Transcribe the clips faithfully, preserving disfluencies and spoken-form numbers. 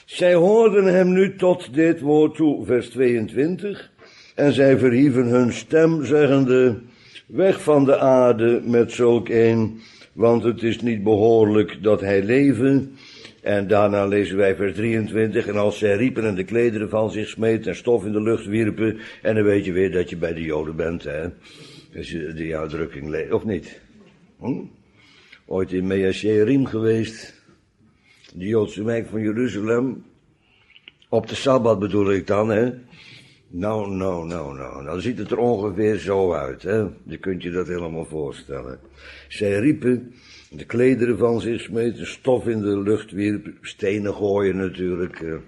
Zij hoorden hem nu tot dit woord toe, vers tweeëntwintig. En zij verhieven hun stem, zeggende, weg van de aarde met zulk een, want het is niet behoorlijk dat hij leven. En daarna lezen wij vers drieëntwintig. En als zij riepen en de klederen van zich smeten en stof in de lucht wierpen. En dan weet je weer dat je bij de Joden bent, hè. Als je die uitdrukking leest, of niet? Hm? Ooit in Mea Shearim geweest. De Joodse wijk van Jeruzalem. Op de Sabbat bedoel ik dan, hè. Nou, nou, nou, nou. Dan ziet het er ongeveer zo uit, hè. Je kunt je dat helemaal voorstellen. Zij riepen, de klederen van zich smeten, stof in de lucht wierpen, stenen gooien natuurlijk, uh,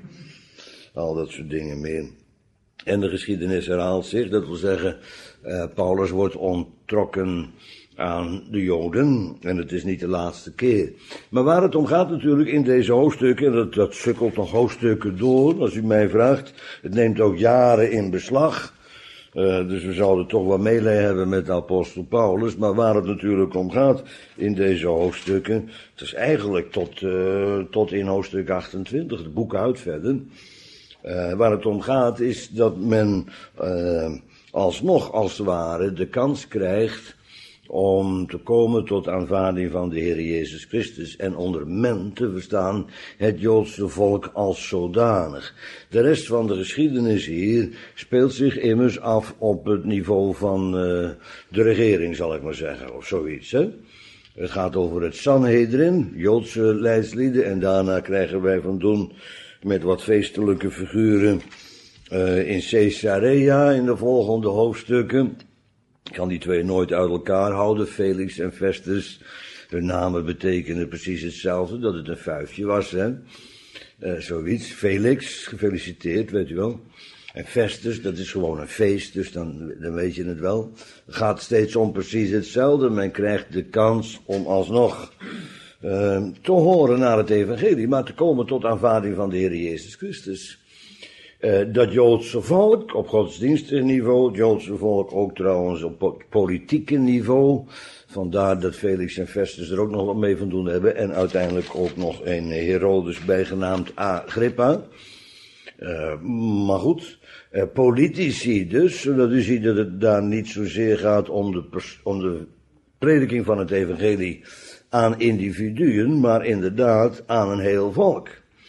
al dat soort dingen meer. En de geschiedenis herhaalt zich, dat wil zeggen, uh, Paulus wordt onttrokken aan de Joden, en het is niet de laatste keer. Maar waar het om gaat natuurlijk in deze hoofdstukken, en dat, dat sukkelt nog hoofdstukken door, als u mij vraagt, het neemt ook jaren in beslag. Uh, dus we zouden toch wel meelij hebben met de apostel Paulus, maar waar het natuurlijk om gaat in deze hoofdstukken, het is eigenlijk tot, uh, tot in hoofdstuk achtentwintig, het boek uit verder. Uh, waar het om gaat is dat men uh, alsnog als het ware de kans krijgt om te komen tot aanvaarding van de Heer Jezus Christus en onder men te verstaan het Joodse volk als zodanig. De rest van de geschiedenis hier speelt zich immers af op het niveau van uh, de regering, zal ik maar zeggen, of zoiets, hè. Het gaat over het Sanhedrin, Joodse leidslieden, en daarna krijgen wij van doen met wat feestelijke figuren uh, in Caesarea in de volgende hoofdstukken. Ik kan die twee nooit uit elkaar houden, Felix en Festus. Hun namen betekenen precies hetzelfde, dat het een vuifje was, hè. Uh, zoiets. Felix, gefeliciteerd, weet u wel. En Festus, dat is gewoon een feest, dus dan, dan weet je het wel. Het gaat steeds om precies hetzelfde. Men krijgt de kans om alsnog uh, te horen naar het evangelie, maar te komen tot aanvaarding van de Heer Jezus Christus. Uh, dat Joodse volk op godsdienstig niveau, het Joodse volk ook trouwens op po- politieke niveau, vandaar dat Felix en Festus er ook nog wat mee van doen hebben, en uiteindelijk ook nog een Herodes bijgenaamd Agrippa. Uh, maar goed, uh, politici dus, zodat u ziet dat het daar niet zozeer gaat om de, pers- om de prediking van het evangelie aan individuen, maar inderdaad aan een heel volk.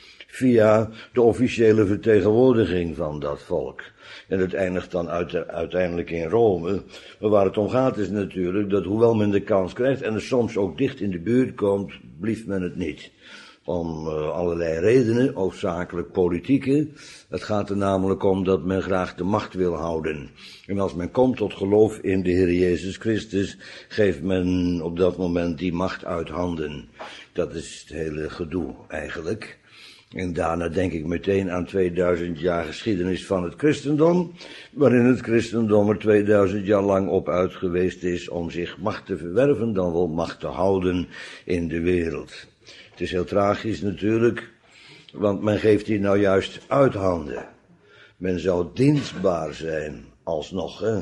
Via de officiële vertegenwoordiging van dat volk. En het eindigt dan uit, uiteindelijk in Rome. Maar waar het om gaat is natuurlijk dat hoewel men de kans krijgt en er soms ook dicht in de buurt komt, blieft men het niet. Om uh, allerlei redenen, hoofdzakelijk politieke. Het gaat er namelijk om dat men graag de macht wil houden. En als men komt tot geloof in de Heer Jezus Christus, geeft men op dat moment die macht uit handen. Dat is het hele gedoe eigenlijk. En daarna denk ik meteen aan tweeduizend jaar geschiedenis van het christendom, waarin het christendom er tweeduizend jaar lang op uit geweest is om zich macht te verwerven, dan wel macht te houden in de wereld. Het is heel tragisch natuurlijk, want men geeft die nou juist uit handen. Men zou dienstbaar zijn, alsnog, hè.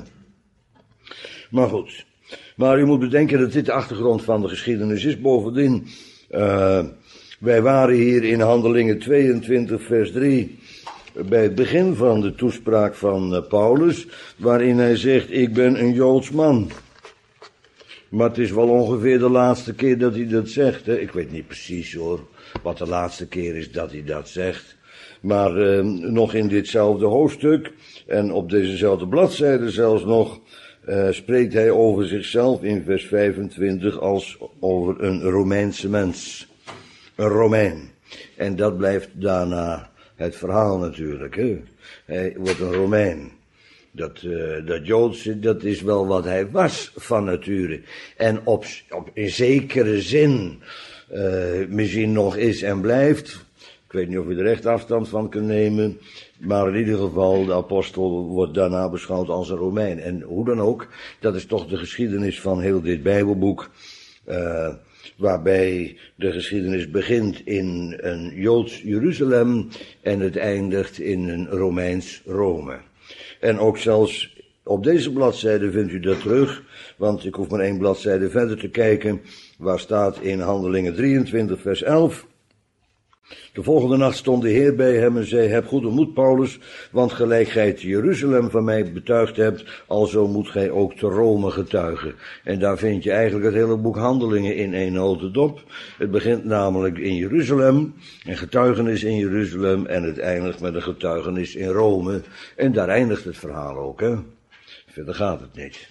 Maar goed, maar u moet bedenken dat dit de achtergrond van de geschiedenis is. Bovendien, uh, wij waren hier in Handelingen tweeëntwintig vers drie, bij het begin van de toespraak van uh, Paulus, waarin hij zegt, ik ben een Joods man. Maar het is wel ongeveer de laatste keer dat hij dat zegt, hè. Ik weet niet precies hoor, wat de laatste keer is dat hij dat zegt. Maar uh, nog in ditzelfde hoofdstuk, en op dezezelfde bladzijde zelfs nog, uh, spreekt hij over zichzelf in vers vijfentwintig als over een Romeinse mens. Een Romein. En dat blijft daarna het verhaal natuurlijk, hè. Hij wordt een Romein. Dat, uh, dat Joodse, dat is wel wat hij was van nature. En op, op in zekere zin uh, misschien nog is en blijft. Ik weet niet of u er echt afstand van kunt nemen. Maar in ieder geval, de apostel wordt daarna beschouwd als een Romein. En hoe dan ook, dat is toch de geschiedenis van heel dit Bijbelboek. Uh, waarbij de geschiedenis begint in een Joods Jeruzalem en het eindigt in een Romeins Rome. En ook zelfs op deze bladzijde vindt u dat terug, want ik hoef maar één bladzijde verder te kijken, waar staat in Handelingen drieëntwintig vers elf, De volgende nacht stond de Heer bij hem en zei, heb goede moed, Paulus, want gelijk gij te Jeruzalem van mij betuigd hebt, alzo moet gij ook te Rome getuigen. En daar vind je eigenlijk het hele boek Handelingen in één notendop. Het begint namelijk in Jeruzalem, een getuigenis in Jeruzalem, en het eindigt met een getuigenis in Rome. En daar eindigt het verhaal ook, hè. Verder gaat het niet.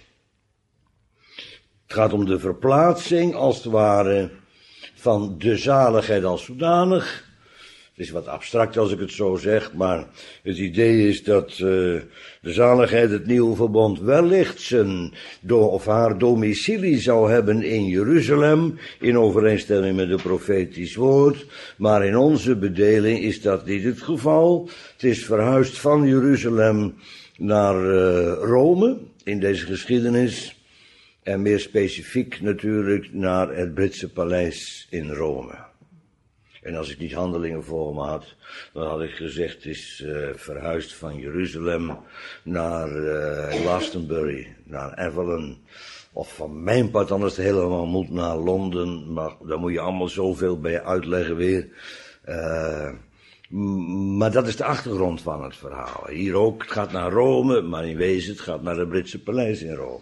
Het gaat om de verplaatsing, als het ware, van de zaligheid als zodanig. Het is wat abstract als ik het zo zeg, maar het idee is dat uh, de zaligheid, het nieuwe verbond, wellicht zijn do- of haar domicilie zou hebben in Jeruzalem, in overeenstemming met het profetisch woord. Maar in onze bedeling is dat niet het geval. Het is verhuisd van Jeruzalem naar uh, Rome, in deze geschiedenis. En meer specifiek natuurlijk naar het Britse paleis in Rome. En als ik niet Handelingen voor me had, dan had ik gezegd, het is uh, verhuisd van Jeruzalem naar uh, Glastonbury, naar Avalon. Of van mijn part anders helemaal moet naar Londen, maar daar moet je allemaal zoveel bij uitleggen weer. Uh, maar dat is de achtergrond van het verhaal. Hier ook, het gaat naar Rome, maar in wezen, het gaat naar het Britse paleis in Rome.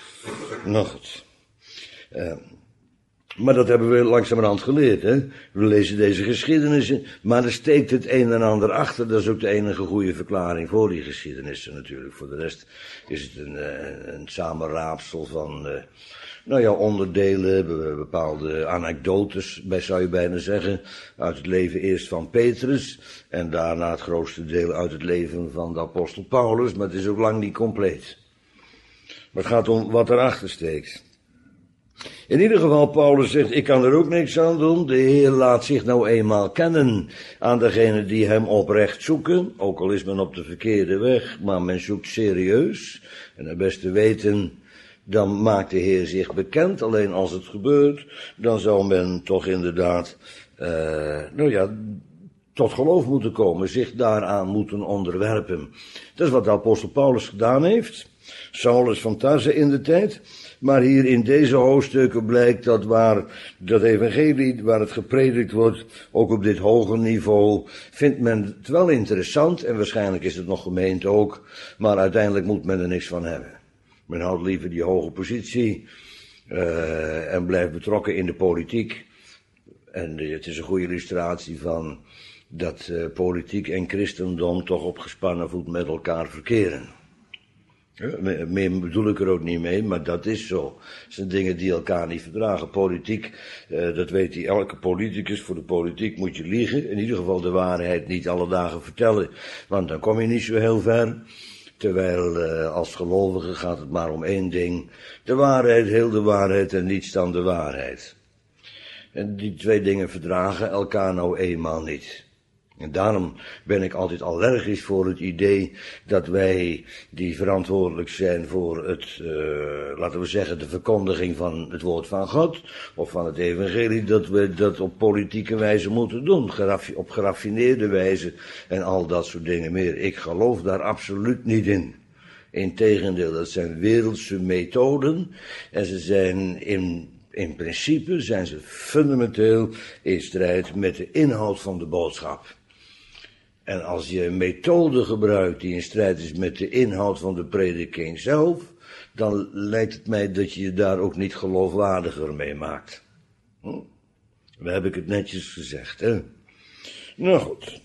Nou goed. Uh, maar dat hebben we langzamerhand geleerd, hè. We lezen deze geschiedenissen, maar er steekt het een en ander achter. Dat is ook de enige goede verklaring voor die geschiedenissen natuurlijk. Voor de rest is het een, een, een samenraapsel van, uh, nou ja, onderdelen, bepaalde anekdotes, bij zou je bijna zeggen, uit het leven eerst van Petrus en daarna het grootste deel uit het leven van de apostel Paulus, maar het is ook lang niet compleet. Maar het gaat om wat erachter steekt. In ieder geval, Paulus zegt, ik kan er ook niks aan doen. De Heer laat zich nou eenmaal kennen aan degenen die hem oprecht zoeken. Ook al is men op de verkeerde weg, maar men zoekt serieus. En het beste weten, dan maakt de Heer zich bekend. Alleen als het gebeurt, dan zou men toch inderdaad, uh, nou ja, tot geloof moeten komen. Zich daaraan moeten onderwerpen. Dat is wat de apostel Paulus gedaan heeft. Saulus van Tarse in de tijd. Maar hier in deze hoofdstukken blijkt dat waar dat evangelie, waar het gepredikt wordt, ook op dit hoger niveau, vindt men het wel interessant. En waarschijnlijk is het nog gemeend ook. Maar uiteindelijk moet men er niks van hebben. Men houdt liever die hoge positie. Uh, en blijft betrokken in de politiek. En uh, het is een goede illustratie van dat uh, politiek en christendom toch op gespannen voet met elkaar verkeren. Ja, meer bedoel ik er ook niet mee, maar dat is zo. Het zijn dingen die elkaar niet verdragen. Politiek, uh, dat weet hij, elke politicus. Voor de politiek moet je liegen. In ieder geval de waarheid niet alle dagen vertellen. Want dan kom je niet zo heel ver. Terwijl uh, als gelovige gaat het maar om één ding. De waarheid, heel de waarheid en niets dan de waarheid. En die twee dingen verdragen elkaar nou eenmaal niet. En daarom ben ik altijd allergisch voor het idee dat wij die verantwoordelijk zijn voor het, uh, laten we zeggen, de verkondiging van het woord van God, of van het evangelie, dat we dat op politieke wijze moeten doen, geraffi- op geraffineerde wijze en al dat soort dingen meer. Ik geloof daar absoluut niet in. Integendeel, dat zijn wereldse methoden en ze zijn in In principe zijn ze fundamenteel in strijd met de inhoud van de boodschap. En als je een methode gebruikt die in strijd is met de inhoud van de prediking zelf, dan lijkt het mij dat je je daar ook niet geloofwaardiger mee maakt. Hm? Dan heb ik het netjes gezegd, hè. Nou goed.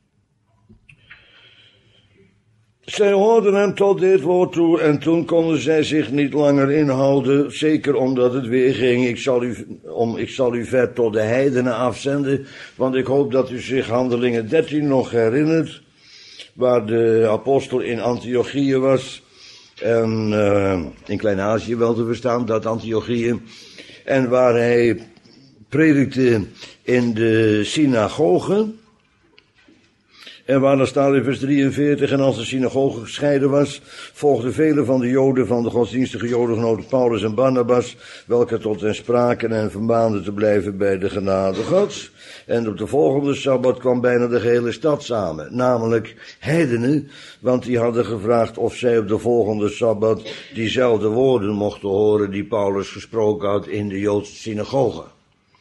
Zij hoorden hem tot dit woord toe en toen konden zij zich niet langer inhouden, zeker omdat het weer ging, ik zal u, om, ik zal u ver tot de heidenen afzenden, want ik hoop dat u zich Handelingen dertien nog herinnert, waar de apostel in Antiochië was, en uh, in Klein-Azië wel te verstaan, dat Antiochië, en waar hij predikte in de synagogen. En waar dan staat in vers drieënveertig, en als de synagoge gescheiden was, volgden velen van de Joden, van de godsdienstige Jodengenoten Paulus en Barnabas, welke tot hen spraken en vermaanden te blijven bij de genade Gods. En op de volgende Sabbat kwam bijna de gehele stad samen, namelijk heidenen, want die hadden gevraagd of zij op de volgende Sabbat diezelfde woorden mochten horen die Paulus gesproken had in de Joodse synagoge.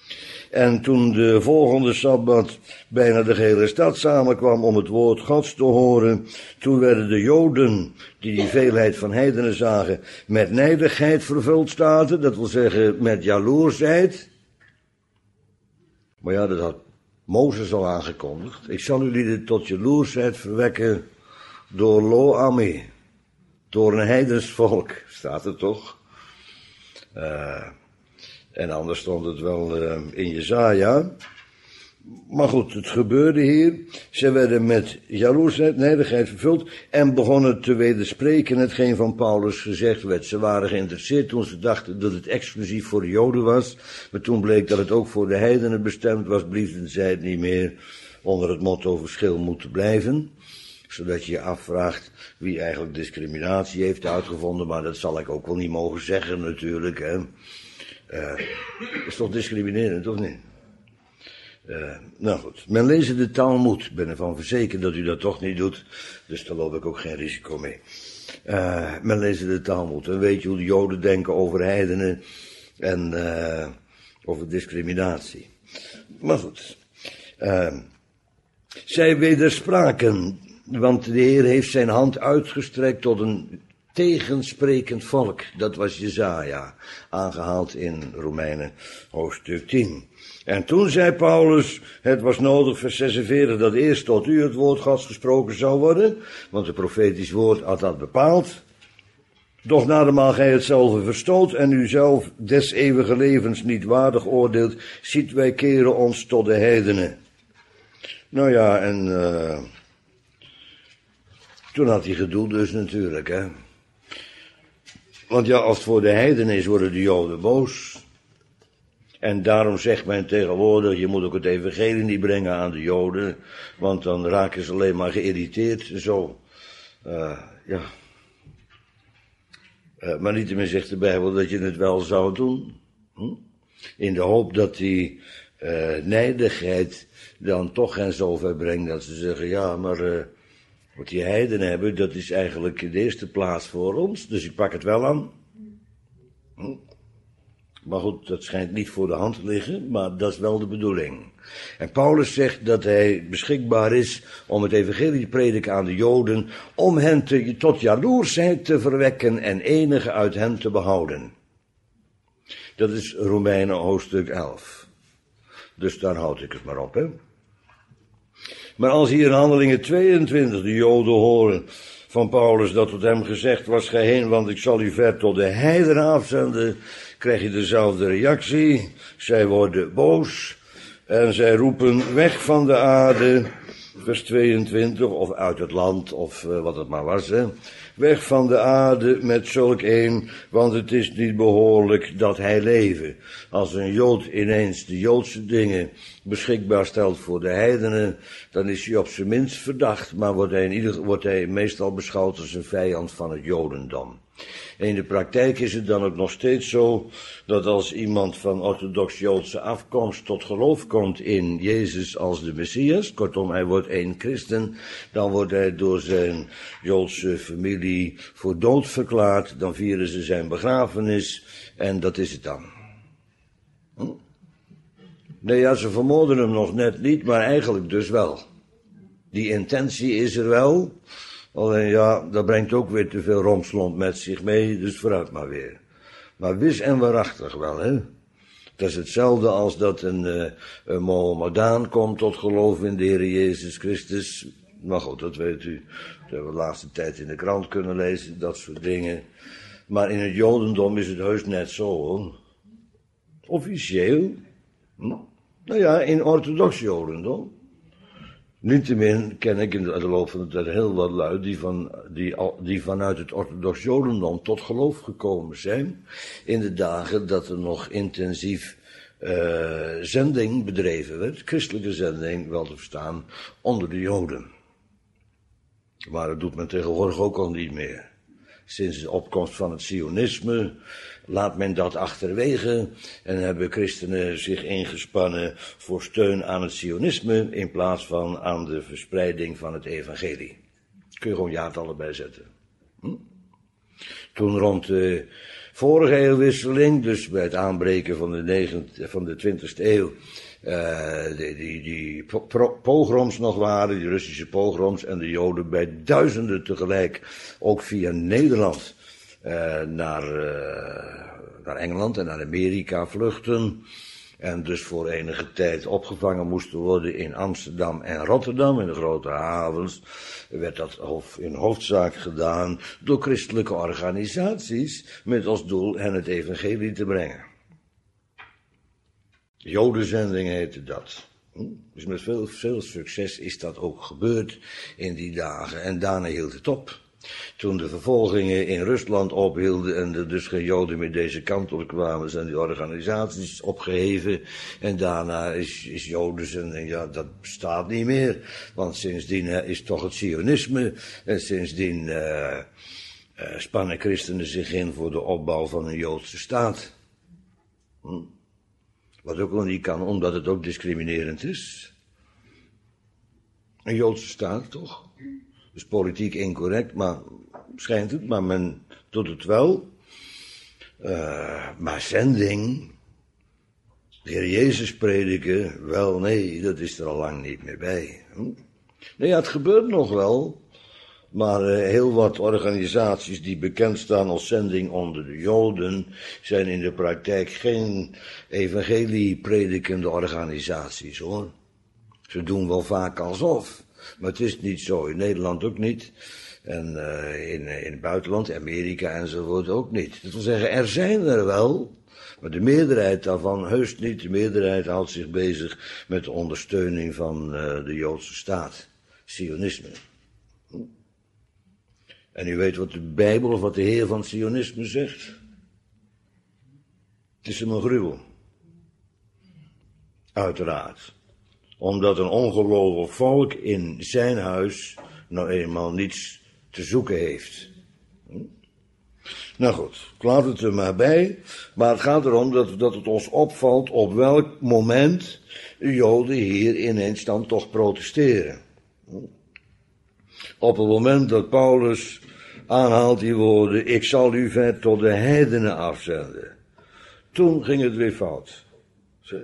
En toen de volgende Sabbat bijna de hele stad samenkwam om het woord Gods te horen, toen werden de Joden, die die veelheid van heidenen zagen, met nijdigheid vervuld staten, dat wil zeggen met jaloersheid. Maar ja, dat had Mozes al aangekondigd. Ik zal jullie tot jaloersheid verwekken door lo ami, door een heidens volk, staat er toch? Uh, en anders stond het wel uh, in Jesaja. Maar goed, het gebeurde hier. Ze werden met jaloersheid, nijdigheid vervuld en begonnen te wederspreken hetgeen van Paulus gezegd werd. Ze waren geïnteresseerd toen ze dachten dat het exclusief voor de Joden was. Maar toen bleek dat het ook voor de heidenen bestemd was, bliefden zij het niet meer onder het motto verschil moeten blijven. Zodat je je afvraagt wie eigenlijk discriminatie heeft uitgevonden, maar dat zal ik ook wel niet mogen zeggen natuurlijk. Hè. Uh, is toch discriminerend, of niet? Uh, nou goed, men leest de Talmud. Ik ben ervan verzekerd dat u dat toch niet doet, dus daar loop ik ook geen risico mee. Uh, men leest de Talmud en weet je hoe de Joden denken over heidenen en uh, over discriminatie. Maar goed, uh, zij wederspraken, want de Heer heeft zijn hand uitgestrekt tot een tegensprekend volk. Dat was Jesaja, aangehaald in Romeinen hoofdstuk tien. En toen zei Paulus, het was nodig, vers zesenveertig, dat eerst tot u het woord Gods gesproken zou worden, want het profetisch woord had dat bepaald. Doch nadermaal gij hetzelfde verstoot en u zelf des eeuwige levens niet waardig oordeelt, ziet wij keren ons tot de heidenen. Nou ja, en uh, toen had hij gedoe dus natuurlijk, hè. Want ja, als het voor de heidenen is, worden de Joden boos. En daarom zegt men tegenwoordig, je moet ook het evangelie niet brengen aan de Joden, want dan raken ze alleen maar geïrriteerd, zo. Uh, ja. Uh, maar niettemin zegt de Bijbel dat je het wel zou doen. Hm? In de hoop dat die uh, nijdigheid dan toch hen zover brengt dat ze zeggen, ja, maar uh, wat die heidenen hebben, dat is eigenlijk in de eerste plaats voor ons, dus ik pak het wel aan. Hm? Maar goed, dat schijnt niet voor de hand te liggen, maar dat is wel de bedoeling. En Paulus zegt dat hij beschikbaar is om het evangelie te prediken aan de Joden, om hen te, tot jaloersheid te verwekken en enige uit hen te behouden. Dat is Romeinen hoofdstuk elf. Dus daar houd ik het maar op, hè. Maar als hier in Handelingen tweeëntwintig de Joden horen van Paulus dat tot hem gezegd was, ga heen, want ik zal u ver tot de heidenen afzenden, krijg je dezelfde reactie. Zij worden boos en zij roepen weg van de aarde, vers tweeëntwintig, of uit het land, of uh, wat het maar was, hè. Weg van de aarde met zulk een, want het is niet behoorlijk dat hij leven. Als een Jood ineens de Joodse dingen beschikbaar stelt voor de heidenen, dan is hij op zijn minst verdacht, maar wordt hij, in ieder, wordt hij meestal beschouwd als een vijand van het Jodendom. En in de praktijk is het dan ook nog steeds zo, dat als iemand van orthodox-Joodse afkomst tot geloof komt in Jezus als de Messias, kortom hij wordt één christen, dan wordt hij door zijn Joodse familie voor dood verklaard, dan vieren ze zijn begrafenis en dat is het dan. Hm? Nee ja, ze vermoorden hem nog net niet, maar eigenlijk dus wel. Die intentie is er wel. Alleen ja, dat brengt ook weer te veel romslomp met zich mee, dus vooruit maar weer. Maar wis en waarachtig wel, hè. Dat is hetzelfde als dat een, uh, een Mohammedaan komt tot geloof in de Heer Jezus Christus. Maar goed, dat weet u. Dat hebben we de laatste tijd in de krant kunnen lezen, dat soort dingen. Maar in het Jodendom is het heus net zo, hoor. Officieel. Hm? Nou ja, in orthodox Jodendom. Niettemin ken ik in de loop van de tijd heel wat lui die, van, die, die vanuit het orthodox Jodendom tot geloof gekomen zijn. In de dagen dat er nog intensief uh, zending bedreven werd, christelijke zending wel te verstaan, onder de Joden. Maar dat doet men tegenwoordig ook al niet meer. Sinds de opkomst van het Zionisme laat men dat achterwege en hebben christenen zich ingespannen voor steun aan het Zionisme in plaats van aan de verspreiding van het evangelie. Kun je gewoon jaartallen bijzetten. Hm? Toen rond de vorige eeuwwisseling, dus bij het aanbreken van de, negentiende, van de twintigste eeuw, uh, die, die, die pro- pogroms nog waren, die Russische pogroms, en de Joden bij duizenden tegelijk, ook via Nederland, uh, naar, uh, naar Engeland en naar Amerika vluchten. En dus voor enige tijd opgevangen moesten worden in Amsterdam en Rotterdam, in de grote havens. Werd dat in hoofdzaak gedaan door christelijke organisaties met als doel hen het evangelie te brengen. Jodenzending heette dat. Dus met veel, veel succes is dat ook gebeurd in die dagen. En daarna hield het op. Toen de vervolgingen in Rusland ophielden en er dus geen Joden meer deze kant op kwamen, zijn die organisaties opgeheven. En daarna is, is Jodenzending, ja, dat bestaat niet meer. Want sindsdien uh, is toch het Zionisme. En sindsdien uh, uh, spannen christenen zich in voor de opbouw van een Joodse staat. Hm? Wat ook wel niet kan, omdat het ook discriminerend is. Een Joodse staat, toch? Dus politiek incorrect, maar schijnt het, maar men doet het wel. Uh, maar zending, de Heer Jezus prediken, wel nee, dat is er al lang niet meer bij. Hm? Nee, ja, het gebeurt nog wel, maar uh, heel wat organisaties die bekend staan als zending onder de Joden, zijn in de praktijk geen evangelie-predikende organisaties, hoor. Ze doen wel vaak alsof. Maar het is niet zo, in Nederland ook niet. En uh, in, in het buitenland, Amerika enzovoort ook niet. Dat wil zeggen, er zijn er wel, maar de meerderheid daarvan heus niet. De meerderheid houdt zich bezig met de ondersteuning van uh, de Joodse staat. Sionisme. Hm? En u weet wat de Bijbel of wat de Heer van Sionisme zegt? Het is hem een gruwel. Uiteraard. Omdat een ongelovig volk in zijn huis nou eenmaal niets te zoeken heeft. Hm? Nou goed, ik laat het er maar bij. Maar het gaat erom dat, dat het ons opvalt op welk moment de Joden hier ineens dan toch protesteren. Hm? Op het moment dat Paulus aanhaalt die woorden, ik zal u ver tot de heidenen afzenden. Toen ging het weer fout. Zie.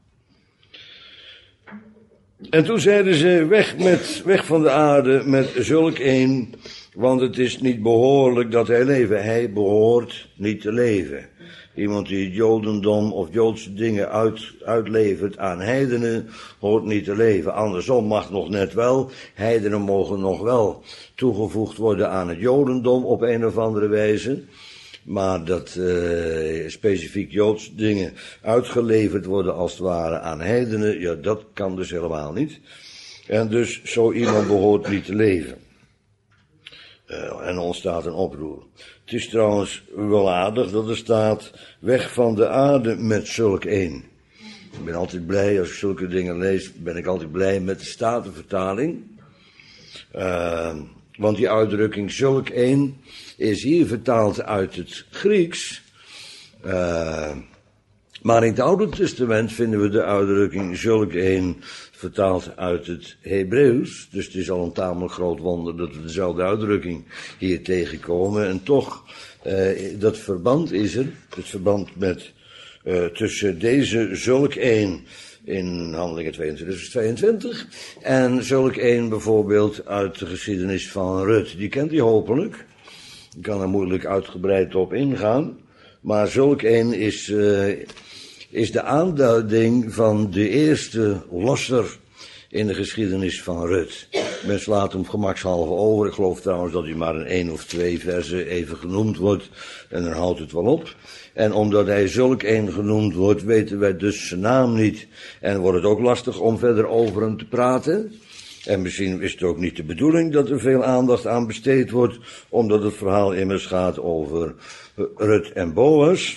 En toen zeiden ze, weg, met, weg van de aarde met zulk een, want het is niet behoorlijk dat hij leven. Hij behoort niet te leven. Iemand die het Jodendom of Joodse dingen uit, uitlevert aan heidenen, hoort niet te leven. Andersom mag nog net wel, heidenen mogen nog wel toegevoegd worden aan het Jodendom op een of andere wijze. Maar dat uh, specifiek Joodse dingen uitgeleverd worden als het ware aan heidenen, ja, dat kan dus helemaal niet. En dus zo iemand behoort niet te leven. Uh, en ontstaat een oproer. Het is trouwens wel aardig dat er staat, weg van de aarde met zulk een. Ik ben altijd blij, als ik zulke dingen lees, ben ik altijd blij met de Statenvertaling. Uh, want die uitdrukking zulk een is hier vertaald uit het Grieks. Uh, maar in het Oude Testament vinden we de uitdrukking zulk een vertaald uit het Hebreeuws. Dus het is al een tamelijk groot wonder dat we dezelfde uitdrukking hier tegenkomen. En toch, uh, dat verband is er, het verband met, uh, tussen deze zulk een in Handelingen tweeëntwintig vers tweeëntwintig en zulk een bijvoorbeeld uit de geschiedenis van Rut. Die kent u hopelijk. Ik kan er moeilijk uitgebreid op ingaan. Maar zulk een is, uh, is de aanduiding van de eerste losser in de geschiedenis van Rut. Men slaat hem gemakshalve over. Ik geloof trouwens dat hij maar in één of twee versen even genoemd wordt. En dan houdt het wel op. En omdat hij zulk een genoemd wordt, weten wij dus zijn naam niet. En wordt het ook lastig om verder over hem te praten. En misschien is het ook niet de bedoeling dat er veel aandacht aan besteed wordt, omdat het verhaal immers gaat over Rut en Boas.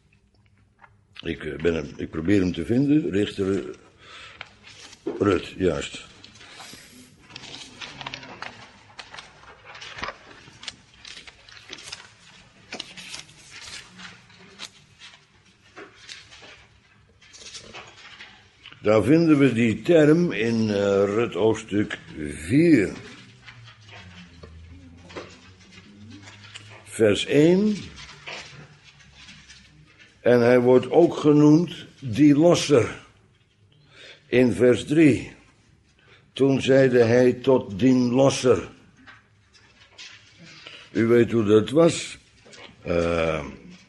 Ik, ben hem, ik probeer hem te vinden, richter Rut, juist. Daar vinden we die term in uh, Rut hoofdstuk vier. Vers één. En hij wordt ook genoemd die losser. In vers drie. Toen zeide hij tot dien losser. U weet hoe dat was. Uh,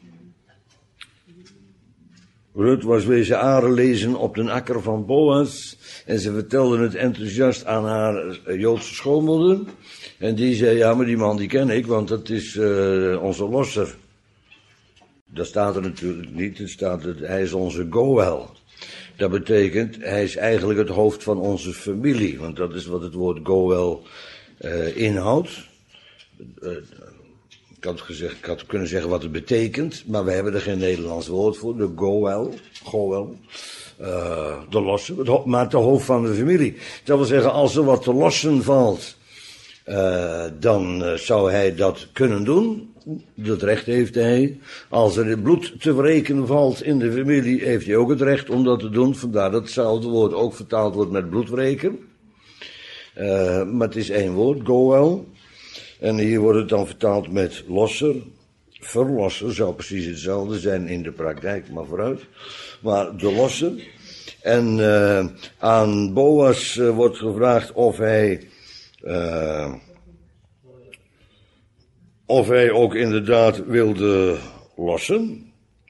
Rut was wezen arenlezen op de akker van Boas. En ze vertelde het enthousiast aan haar Joodse schoonmoeder. En die zei, ja, maar die man die ken ik, want dat is uh, onze losser. Dat staat er natuurlijk niet, het staat dat hij is onze Goel. Dat betekent, hij is eigenlijk het hoofd van onze familie. Want dat is wat het woord Goel uh, inhoudt. Uh, ik, had gezegd, ik had kunnen zeggen wat het betekent, maar we hebben er geen Nederlands woord voor. De Goel, Goel, uh, de losse, maar het hoofd van de familie. Dat wil zeggen, als er wat te lossen valt, uh, dan uh, zou hij dat kunnen doen. Dat recht heeft hij. Als er bloed te wreken valt in de familie, heeft hij ook het recht om dat te doen. Vandaar dat hetzelfde woord ook vertaald wordt met bloedwreken. Uh, maar het is één woord, Goel. En hier wordt het dan vertaald met losser. Verlosser zou precies hetzelfde zijn in de praktijk, maar vooruit. Maar de losser. En uh, aan Boas uh, wordt gevraagd of hij... Uh, Of hij ook inderdaad wilde lossen.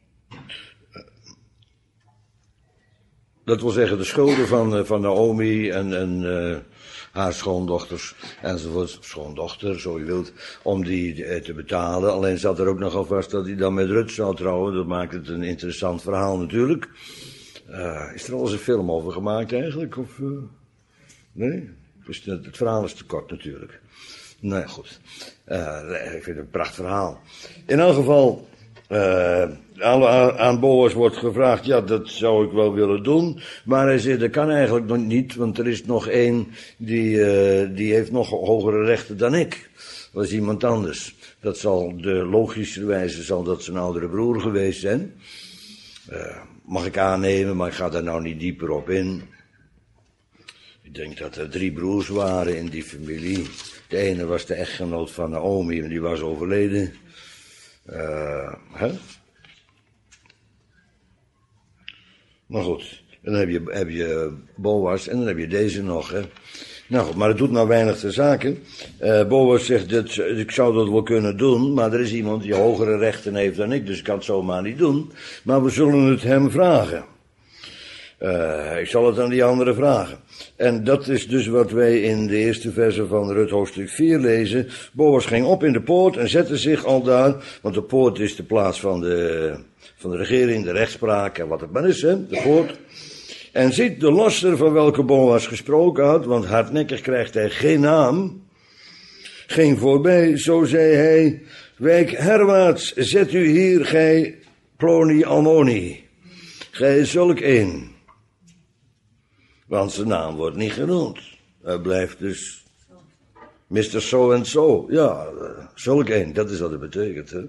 Dat wil zeggen de schulden van, van Naomi en, en uh, haar schoondochters enzovoort. Schoondochter, zo je wilt, om die te betalen. Alleen zat er ook nogal vast dat hij dan met Rut zou trouwen. Dat maakt het een interessant verhaal natuurlijk. Uh, is er al eens een film over gemaakt eigenlijk? Of, uh, nee? Dus het, het verhaal is te kort natuurlijk. Nou goed, uh, ik vind het een prachtig verhaal. In elk geval, uh, aan, aan Boas wordt gevraagd, ja, dat zou ik wel willen doen. Maar hij zegt, dat kan eigenlijk nog niet, want er is nog één die, uh, die heeft nog hogere rechten dan ik. Dat is iemand anders. Dat zal de logischerwijze zal dat zijn oudere broer geweest zijn. Uh, mag ik aannemen, maar ik ga daar nou niet dieper op in. Ik denk dat er drie broers waren in die familie. De ene was de echtgenoot van Naomi, en die was overleden. Uh, hè? Maar goed, dan heb je, heb je Boas en dan heb je deze nog, hè. Nou goed, maar het doet nou weinig ter zake. Uh, Boas zegt, dat, ik zou dat wel kunnen doen, maar er is iemand die hogere rechten heeft dan ik, dus ik kan het zomaar niet doen. Maar we zullen het hem vragen. Uh, ik zal het aan die anderen vragen. En dat is dus wat wij in de eerste verse van Rut hoofdstuk vier lezen. Boas ging op in de poort en zette zich al daar, want de poort is de plaats van de, van de regering, de rechtspraak en wat het maar is, hè, de poort. En ziet de losser van welke Boas gesproken had, want hardnekkig krijgt hij geen naam, ging voorbij, zo zei hij, wijk herwaarts, zet u hier, gij Ploni Almoni, gij zulk een. Want zijn naam wordt niet genoemd. Hij blijft dus mister So-en-so. Ja, zulk een, dat is wat het betekent. Hè?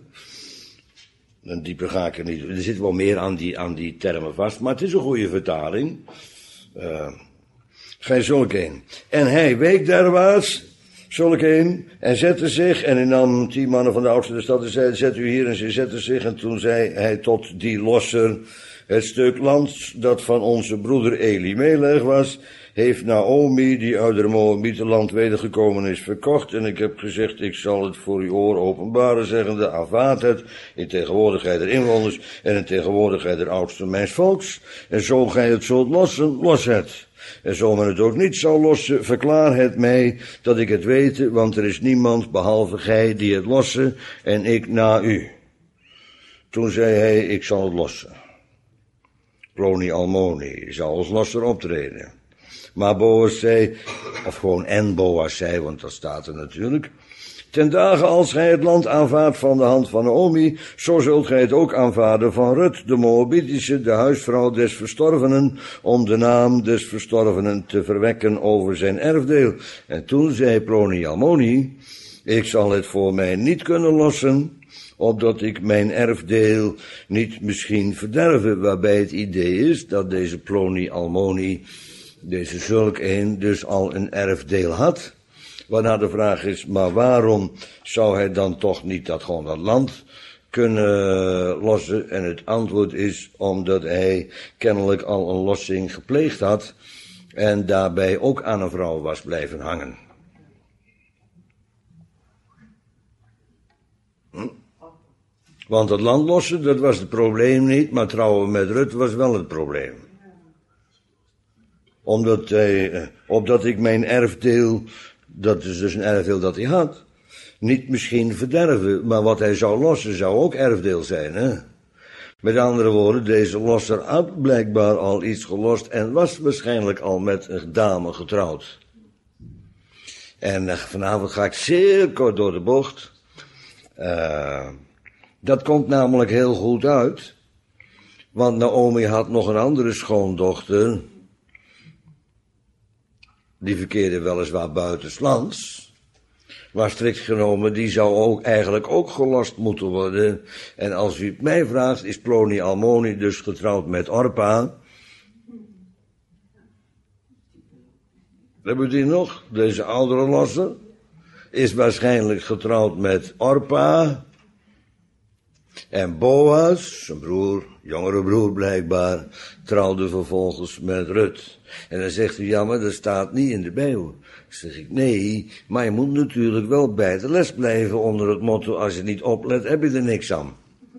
En dieper ga ik er niet. Er zit wel meer aan die, aan die termen vast, maar het is een goede vertaling. Uh, gij zulk een. En hij week derwaarts, zulk een, en zette zich, en hij nam tien mannen van de oudste der stad en zei, zet u hier, en ze zetten zich, en toen zei hij tot die losser, het stuk land dat van onze broeder Elimelech was, heeft Naomi, die uit het Moabietenland wedergekomen is, verkocht. En ik heb gezegd, ik zal het voor uw oor openbaren, zeggende, aanvaard het, in tegenwoordigheid der inwoners en in tegenwoordigheid der oudsten mijns volks. En zo gij het zult lossen, los het. En zo men het ook niet zal lossen, verklaar het mij, dat ik het wete, want er is niemand behalve gij die het lossen, en ik na u. Toen zei hij, ik zal het lossen. Ploni Almoni zou als losser optreden. Maar Boas zei, of gewoon en Boas zei, want dat staat er natuurlijk. Ten dagen als gij het land aanvaardt van de hand van Naomi, zo zult gij het ook aanvaarden van Rut, de Moabitische, de huisvrouw des verstorvenen, om de naam des verstorvenen te verwekken over zijn erfdeel. En toen zei Ploni Almoni, ik zal het voor mij niet kunnen lossen, opdat ik mijn erfdeel niet misschien verderven, waarbij het idee is dat deze Ploni Almoni, deze zulk een, dus al een erfdeel had. Waarna de vraag is, maar waarom zou hij dan toch niet dat gewoon dat land kunnen lossen. En het antwoord is omdat hij kennelijk al een lossing gepleegd had en daarbij ook aan een vrouw was blijven hangen. Hm? Want het land lossen, dat was het probleem niet, maar trouwen met Rut was wel het probleem. Omdat hij, opdat ik mijn erfdeel, dat is dus een erfdeel dat hij had, niet misschien verderven, maar wat hij zou lossen zou ook erfdeel zijn, hè. Met andere woorden, deze losser had blijkbaar al iets gelost en was waarschijnlijk al met een dame getrouwd. En uh, vanavond ga ik zeer kort door de bocht. Uh, dat komt namelijk heel goed uit, want Naomi had nog een andere schoondochter, die verkeerde weliswaar buitenslands, maar strikt genomen, die zou ook eigenlijk ook gelost moeten worden. En als u het mij vraagt, is Ploni Almoni dus getrouwd met Orpa. Hebben we die nog? Deze oudere losser is waarschijnlijk getrouwd met Orpa. En Boas, zijn broer, jongere broer blijkbaar, trouwde vervolgens met Rut. En dan zegt u, ja, maar dat staat niet in de Bijbel. Dan zeg ik, nee, maar je moet natuurlijk wel bij de les blijven onder het motto, als je niet oplet, heb je er niks aan.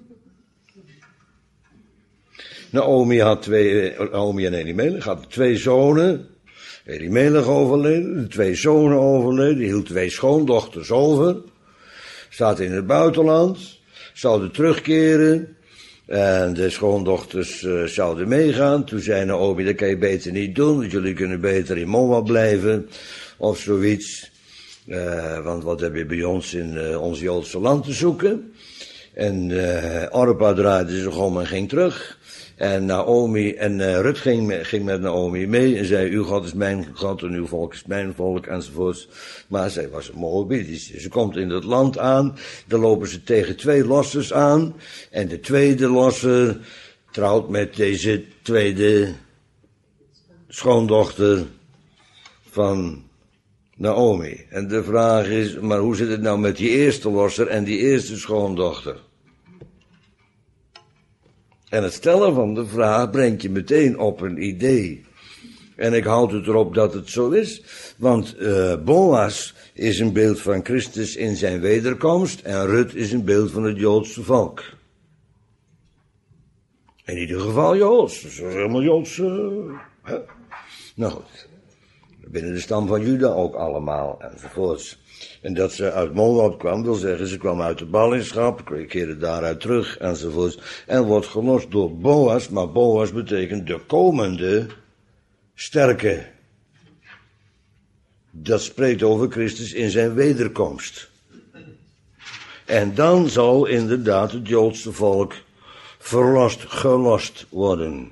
Naomi had twee, Naomi en Elimelech had twee zonen. Elimelech overleden, de twee zonen overleden, die hield twee schoondochters over. Staat in het buitenland, zouden terugkeren. En de schoondochters uh, zouden meegaan. Toen zei Naomi, dat kan je beter niet doen, want jullie kunnen beter in Moab blijven. Of zoiets. Uh, want wat heb je bij ons in uh, ons Joodse land te zoeken? En uh, Orpa draaide zich om en ging terug. En Naomi en uh, Rut ging, ging met Naomi mee en zei, uw God is mijn God en uw volk is mijn volk enzovoorts. Maar zij was een Moabitische. Ze komt in het land aan, dan lopen ze tegen twee lossers aan. En de tweede losser trouwt met deze tweede schoondochter van Naomi. En de vraag is, maar hoe zit het nou met die eerste losser en die eerste schoondochter? En het stellen van de vraag brengt je meteen op een idee. En ik houd het erop dat het zo is. Want uh, Boas is een beeld van Christus in zijn wederkomst. En Rut is een beeld van het Joodse volk. In ieder geval Joods. Dat is helemaal Joods. Uh, hè? Nou goed. Binnen de stam van Juda ook allemaal enzovoorts. En dat ze uit Moab kwam, wil zeggen, ze kwam uit de ballingschap, keerde daaruit terug, enzovoorts. En wordt gelost door Boas, maar Boas betekent de komende sterke. Dat spreekt over Christus in zijn wederkomst. En dan zal inderdaad het Joodse volk verlost, gelost worden.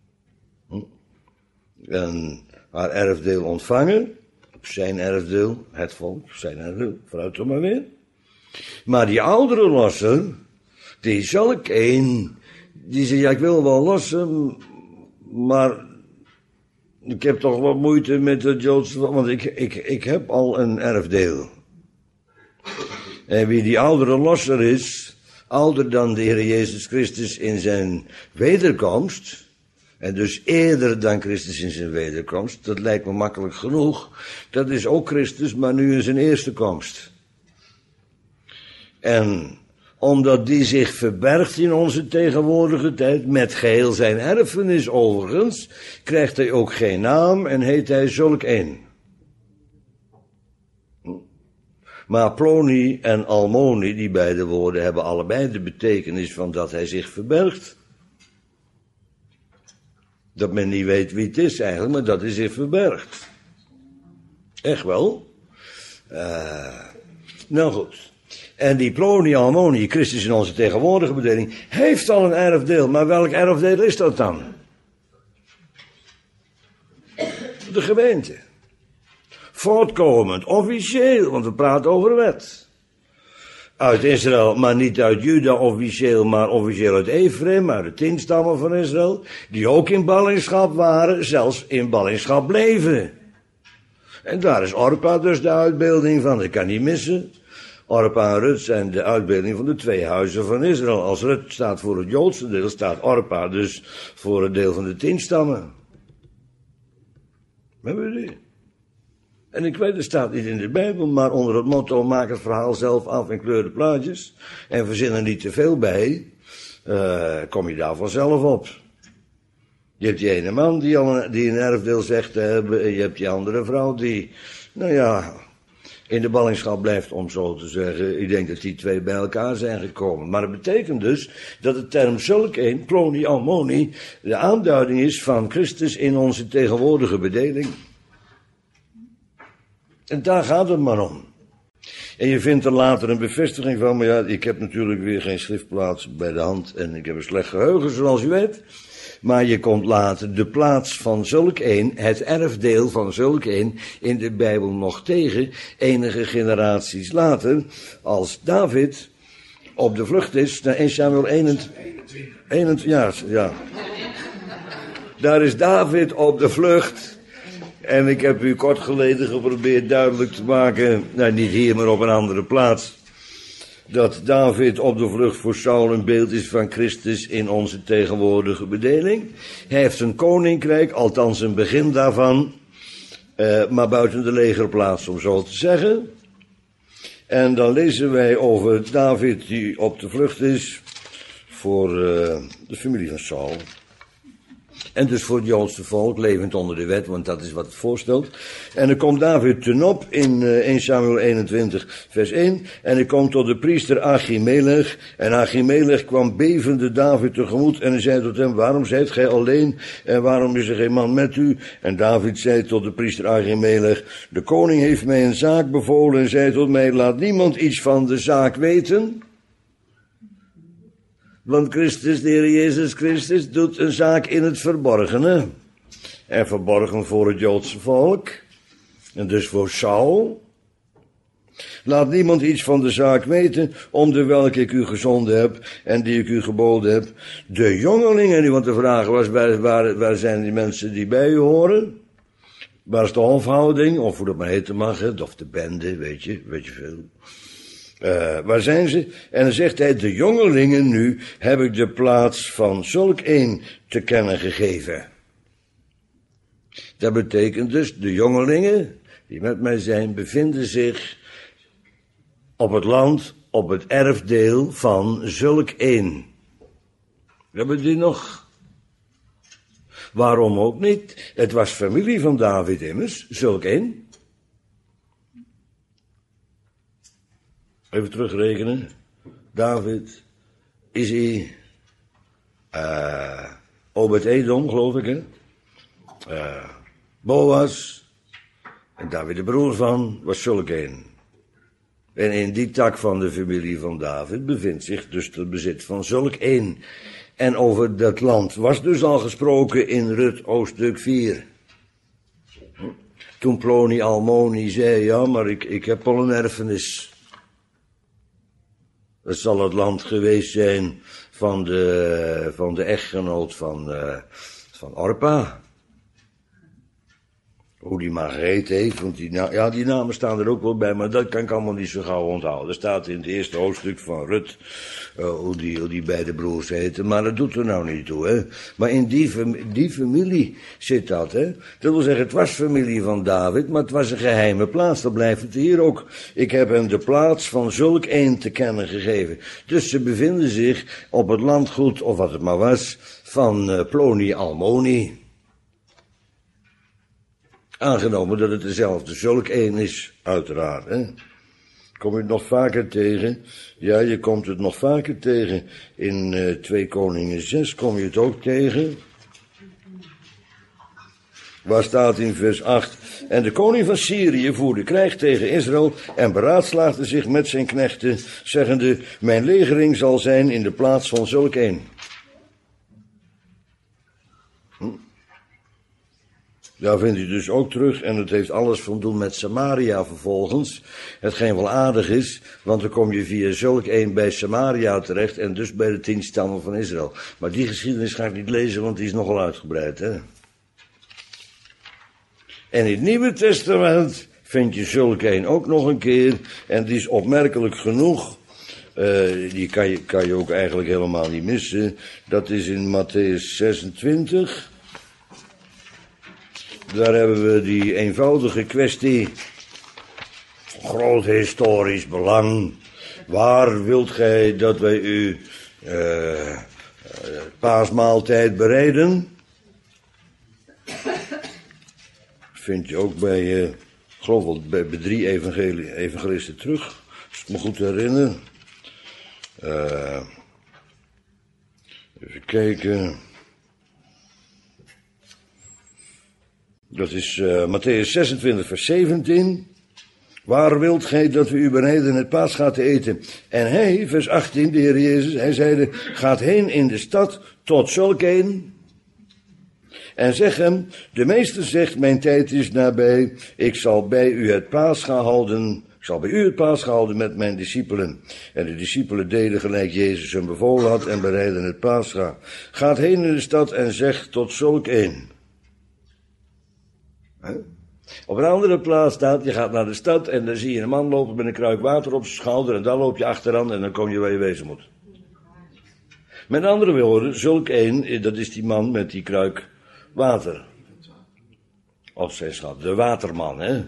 En haar erfdeel ontvangen. Zijn erfdeel, het volk, zijn erfdeel, vooruit dan maar weer. Maar die oudere losser, die zal ik een, die zei, ja, ik wil wel lossen, maar ik heb toch wat moeite met het Joodse volk, want ik, ik, ik heb al een erfdeel. En wie die oudere losser is, ouder dan de Heer Jezus Christus in zijn wederkomst, en dus eerder dan Christus in zijn wederkomst, dat lijkt me makkelijk genoeg. Dat is ook Christus, maar nu in zijn eerste komst. En omdat die zich verbergt in onze tegenwoordige tijd, met geheel zijn erfenis overigens, krijgt hij ook geen naam en heet hij zulk een. Maar Ploni en Almoni, die beide woorden, hebben allebei de betekenis van dat hij zich verbergt. Dat men niet weet wie het is eigenlijk, maar dat hij zich verbergt. Echt wel. Uh, nou goed. En die Ploni Almoni, Christus in onze tegenwoordige bedeling, heeft al een erfdeel. Maar welk erfdeel is dat dan? De gemeente. Voortkomend, officieel, want we praten over wet. Uit Israël, maar niet uit Juda officieel, maar officieel uit Ephraim, uit de tien stammen van Israël, die ook in ballingschap waren, zelfs in ballingschap bleven. En daar is Orpa dus de uitbeelding van, ik kan niet missen. Orpa en Rut zijn de uitbeelding van de twee huizen van Israël. Als Rut staat voor het Joodse deel, staat Orpa dus voor het deel van de tien stammen. Hebben we die? En ik weet, het staat niet in de Bijbel, maar onder het motto: maak het verhaal zelf af en kleur de plaatjes. En verzin er niet te veel bij, uh, kom je daar vanzelf op. Je hebt die ene man die, al een, die een erfdeel zegt te hebben, en je hebt die andere vrouw die, nou ja, in de ballingschap blijft, om zo te zeggen. Ik denk dat die twee bij elkaar zijn gekomen. Maar dat betekent dus dat de term zulk een, ploni almoni, de aanduiding is van Christus in onze tegenwoordige bedeling. En daar gaat het maar om. En je vindt er later een bevestiging van, maar ja, ik heb natuurlijk weer geen schriftplaats bij de hand en ik heb een slecht geheugen, zoals u weet. Maar je komt later de plaats van zulk een, het erfdeel van zulk een, in de Bijbel nog tegen, enige generaties later, als David op de vlucht is, naar eerste Samuel eenentwintig, ja, ja. Daar is David op de vlucht. En ik heb u kort geleden geprobeerd duidelijk te maken, nou niet hier, maar op een andere plaats, dat David op de vlucht voor Saul een beeld is van Christus in onze tegenwoordige bedeling. Hij heeft een koninkrijk, althans een begin daarvan, uh, maar buiten de legerplaats, om zo te zeggen. En dan lezen wij over David die op de vlucht is voor uh, de familie van Saul. En dus voor het Joodse volk, levend onder de wet, want dat is wat het voorstelt. En dan komt David ten op in uh, eerste Samuel eenentwintig, vers één. En hij komt tot de priester Achimelech. En Achimelech kwam bevende David tegemoet. En hij zei tot hem: waarom zijt gij alleen? En waarom is er geen man met u? En David zei tot de priester Achimelech: de koning heeft mij een zaak bevolen en zei tot mij: laat niemand iets van de zaak weten. Want Christus, de Heer Jezus Christus, doet een zaak in het verborgene. En verborgen voor het Joodse volk. En dus voor Saul. Laat niemand iets van de zaak weten, om de welke ik u gezonden heb en die ik u geboden heb. De jongelingen, nu, want de vraag was, waar, waar, waar zijn die mensen die bij u horen? Waar is de hofhouding, of hoe dat maar heten mag, of de bende, weet je, weet je veel. Uh, waar zijn ze? En dan zegt hij: de jongelingen nu heb ik de plaats van zulk een te kennen gegeven. Dat betekent dus, de jongelingen die met mij zijn, bevinden zich op het land, op het erfdeel van zulk een. Hebben we die nog? Waarom ook niet? Het was familie van David immers, zulk een. Even terugrekenen. David, Izzy, uh, Obed-Edom, geloof ik, hè? Uh, Boas, en David, de broer van, was zulk een. En in die tak van de familie van David bevindt zich dus het bezit van zulk een. En over dat land was dus al gesproken in Rut, hoofdstuk vier. Toen Ploni Almoni zei: ja, maar ik, ik heb al een erfenis. Het zal het land geweest zijn van de, van de echtgenoot van, uh, van Orpa. Hoe die maar geheten heeft, want die, na- ja, die namen staan er ook wel bij, maar dat kan ik allemaal niet zo gauw onthouden. Er staat in het eerste hoofdstuk van Rut, uh, hoe, die, hoe die beide broers heten, maar dat doet er nou niet toe, hè. Maar in die, fam- die familie zit dat, hè. Dat wil zeggen, het was familie van David, maar het was een geheime plaats, dat blijft het hier ook. Ik heb hem de plaats van zulk een te kennen gegeven. Dus ze bevinden zich op het landgoed, of wat het maar was, van uh, Ploni Almoni. Aangenomen dat het dezelfde zulk een is, uiteraard. Hè? Kom je het nog vaker tegen? Ja, je komt het nog vaker tegen. In uh, twee Koningen zes kom je het ook tegen. Waar staat in vers acht: en de koning van Syrië voerde krijg tegen Israël en beraadslaagde zich met zijn knechten, zeggende: mijn legering zal zijn in de plaats van zulk een. Hm? Daar vindt u dus ook terug, en het heeft alles van doen met Samaria vervolgens. Hetgeen wel aardig is, want dan kom je via zulk een bij Samaria terecht en dus bij de tien stammen van Israël. Maar die geschiedenis ga ik niet lezen, want die is nogal uitgebreid, hè. En in het Nieuwe Testament vind je zulk een ook nog een keer. En die is opmerkelijk genoeg. Uh, die kan je, kan je ook eigenlijk helemaal niet missen. Dat is in Matthäus zesentwintig. Daar hebben we die eenvoudige kwestie. Groot historisch belang. Waar wilt gij dat wij u uh, paasmaaltijd bereiden? Vind je ook bij, uh, ik geloof wel bij, bij drie evangelie, evangelisten terug. Als ik me goed herinner. Uh, even kijken. Dat is uh, Matthäus zesentwintig vers zeventien. Waar wilt gij dat we u bereiden het paascha te eten? En hij, vers achttien, de Heer Jezus, hij zeide, gaat heen in de stad tot zulk een. En zeg hem, de meester zegt, mijn tijd is nabij, ik zal bij u het paascha houden, ik zal bij u het paascha houden met mijn discipelen. En de discipelen deden gelijk Jezus hem bevolen had en bereiden het paascha. Gaat heen in de stad en zeg tot zulk een. Huh? Op een andere plaats staat, je gaat naar de stad en dan zie je een man lopen met een kruik water op zijn schouder en dan loop je achteraan en dan kom je waar je wezen moet. Met andere woorden, zulk een, dat is die man met die kruik water. Op zijn schouder, de waterman, hè.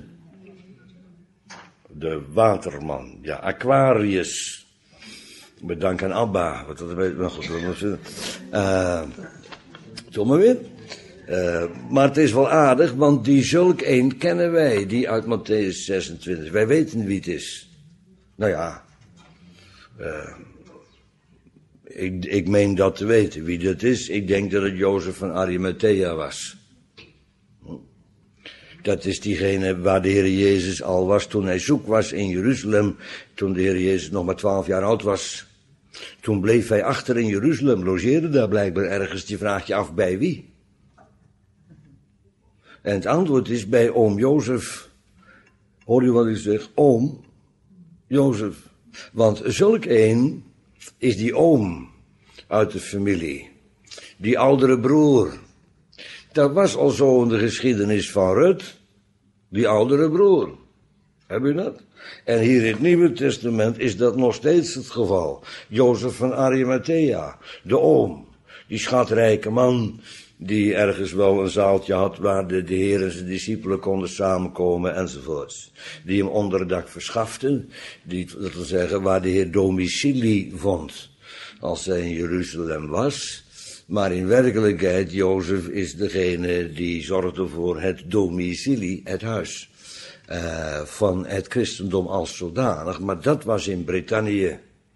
De waterman, ja, Aquarius. Bedankt aan Abba, wat dat een beetje, maar goed, uh, Doe maar weer. Uh, maar het is wel aardig, want die zulk een kennen wij, die uit Matthäus zesentwintig. Wij weten wie het is. Nou ja, uh, ik, ik meen dat te weten wie dat is. Ik denk dat het Jozef van Arimathea was. Dat is diegene waar de Heer Jezus al was toen hij zoek was in Jeruzalem. Toen de Heer Jezus nog maar twaalf jaar oud was. Toen bleef hij achter in Jeruzalem, logeerde daar blijkbaar ergens. Die vraagt je af bij wie? En het antwoord is bij oom Jozef. Hoor je wat ik zeg? Oom Jozef. Want zulk een is die oom uit de familie. Die oudere broer. Dat was al zo in de geschiedenis van Rut. Die oudere broer. Heb je dat? En hier in het Nieuwe Testament is dat nog steeds het geval. Jozef van Arimathea. De oom. Die schatrijke man. Die ergens wel een zaaltje had waar de, de Heer en zijn discipelen konden samenkomen enzovoorts. Die hem onderdak verschafte. Die, dat wil zeggen, waar de Heer domicilie vond. Als hij in Jeruzalem was. Maar in werkelijkheid, Jozef is degene die zorgde voor het domicilie, het huis. Uh, van het christendom als zodanig. Maar dat was in Brittannië.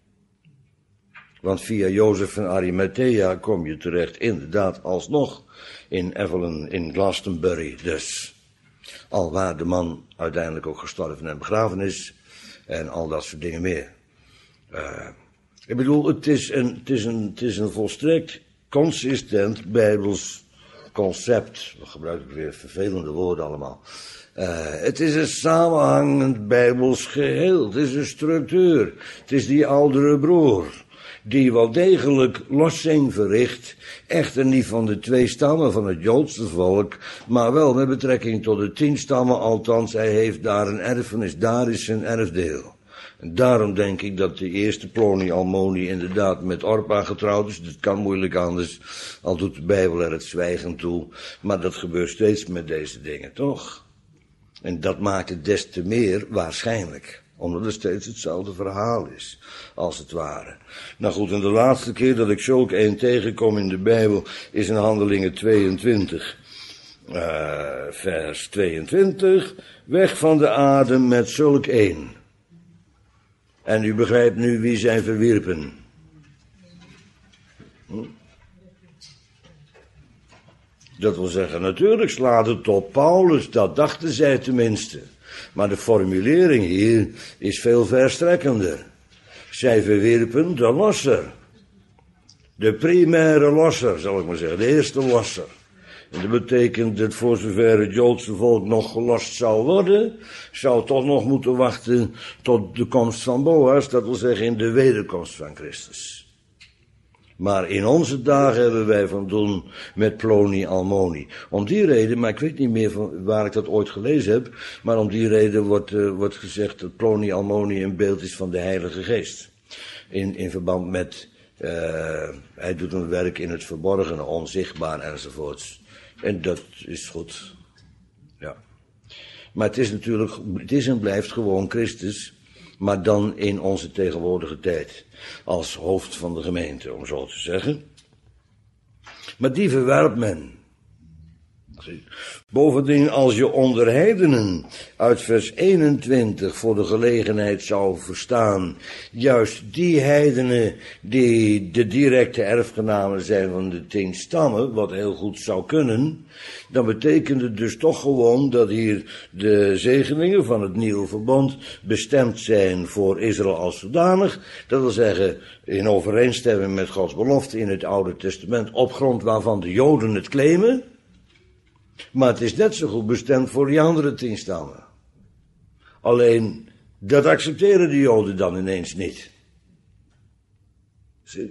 Want via Jozef van Arimathea kom je terecht inderdaad alsnog in Evelyn, in Glastonbury dus. Alwaar de man uiteindelijk ook gestorven en begraven is. En al dat soort dingen meer. Uh, ik bedoel, het is een, het is een, het is een volstrekt consistent Bijbels concept. We gebruiken weer vervelende woorden allemaal. Uh, het is een samenhangend Bijbels geheel. Het is een structuur. Het is die oudere broer. Die wel degelijk lossing verricht, echter niet van de twee stammen van het Joodse volk, maar wel met betrekking tot de tien stammen, althans hij heeft daar een erfenis, daar is zijn erfdeel. En daarom denk ik dat de eerste Ploni Almoni inderdaad met Orpa getrouwd is, dat kan moeilijk anders, al doet de Bijbel er het zwijgen toe, maar dat gebeurt steeds met deze dingen, toch? En dat maakt het des te meer waarschijnlijk. Omdat het steeds hetzelfde verhaal is, als het ware. Nou goed, en de laatste keer dat ik zulk een tegenkom in de Bijbel is in Handelingen tweeëntwintig. Uh, vers tweeëntwintig. Weg van de aarde met zulk een. En u begrijpt nu wie zijn verwierpen. Hm? Dat wil zeggen, natuurlijk slaat het op Paulus, dat dachten zij tenminste. Maar de formulering hier is veel verstrekkender. Zij verwierpen de losser. De primaire losser, zal ik maar zeggen. De eerste losser. En dat betekent dat voor zover het Joodse volk nog gelost zou worden, zou het toch nog moeten wachten tot de komst van Boas, dat wil zeggen in de wederkomst van Christus. Maar in onze dagen hebben wij van doen met Ploni Almoni. Om die reden, maar ik weet niet meer van waar ik dat ooit gelezen heb, maar om die reden wordt, uh, wordt gezegd dat Ploni Almoni een beeld is van de Heilige Geest. In, in verband met, uh, hij doet een werk in het verborgene, onzichtbaar enzovoorts. En dat is goed. Ja. Maar het is natuurlijk, het is en blijft gewoon Christus, maar dan in onze tegenwoordige tijd. Als hoofd van de gemeente, om zo te zeggen. Maar die verwerpt men. Bovendien, als je onder heidenen uit vers eenentwintig voor de gelegenheid zou verstaan, juist die heidenen die de directe erfgenamen zijn van de tien stammen, wat heel goed zou kunnen, dan betekent het dus toch gewoon dat hier de zegeningen van het nieuwe verbond bestemd zijn voor Israël als zodanig. Dat wil zeggen, in overeenstemming met Gods belofte in het Oude Testament, op grond waarvan de Joden het claimen. Maar het is net zo goed bestemd voor die andere tien stammen. Alleen, dat accepteren de Joden dan ineens niet. Zie.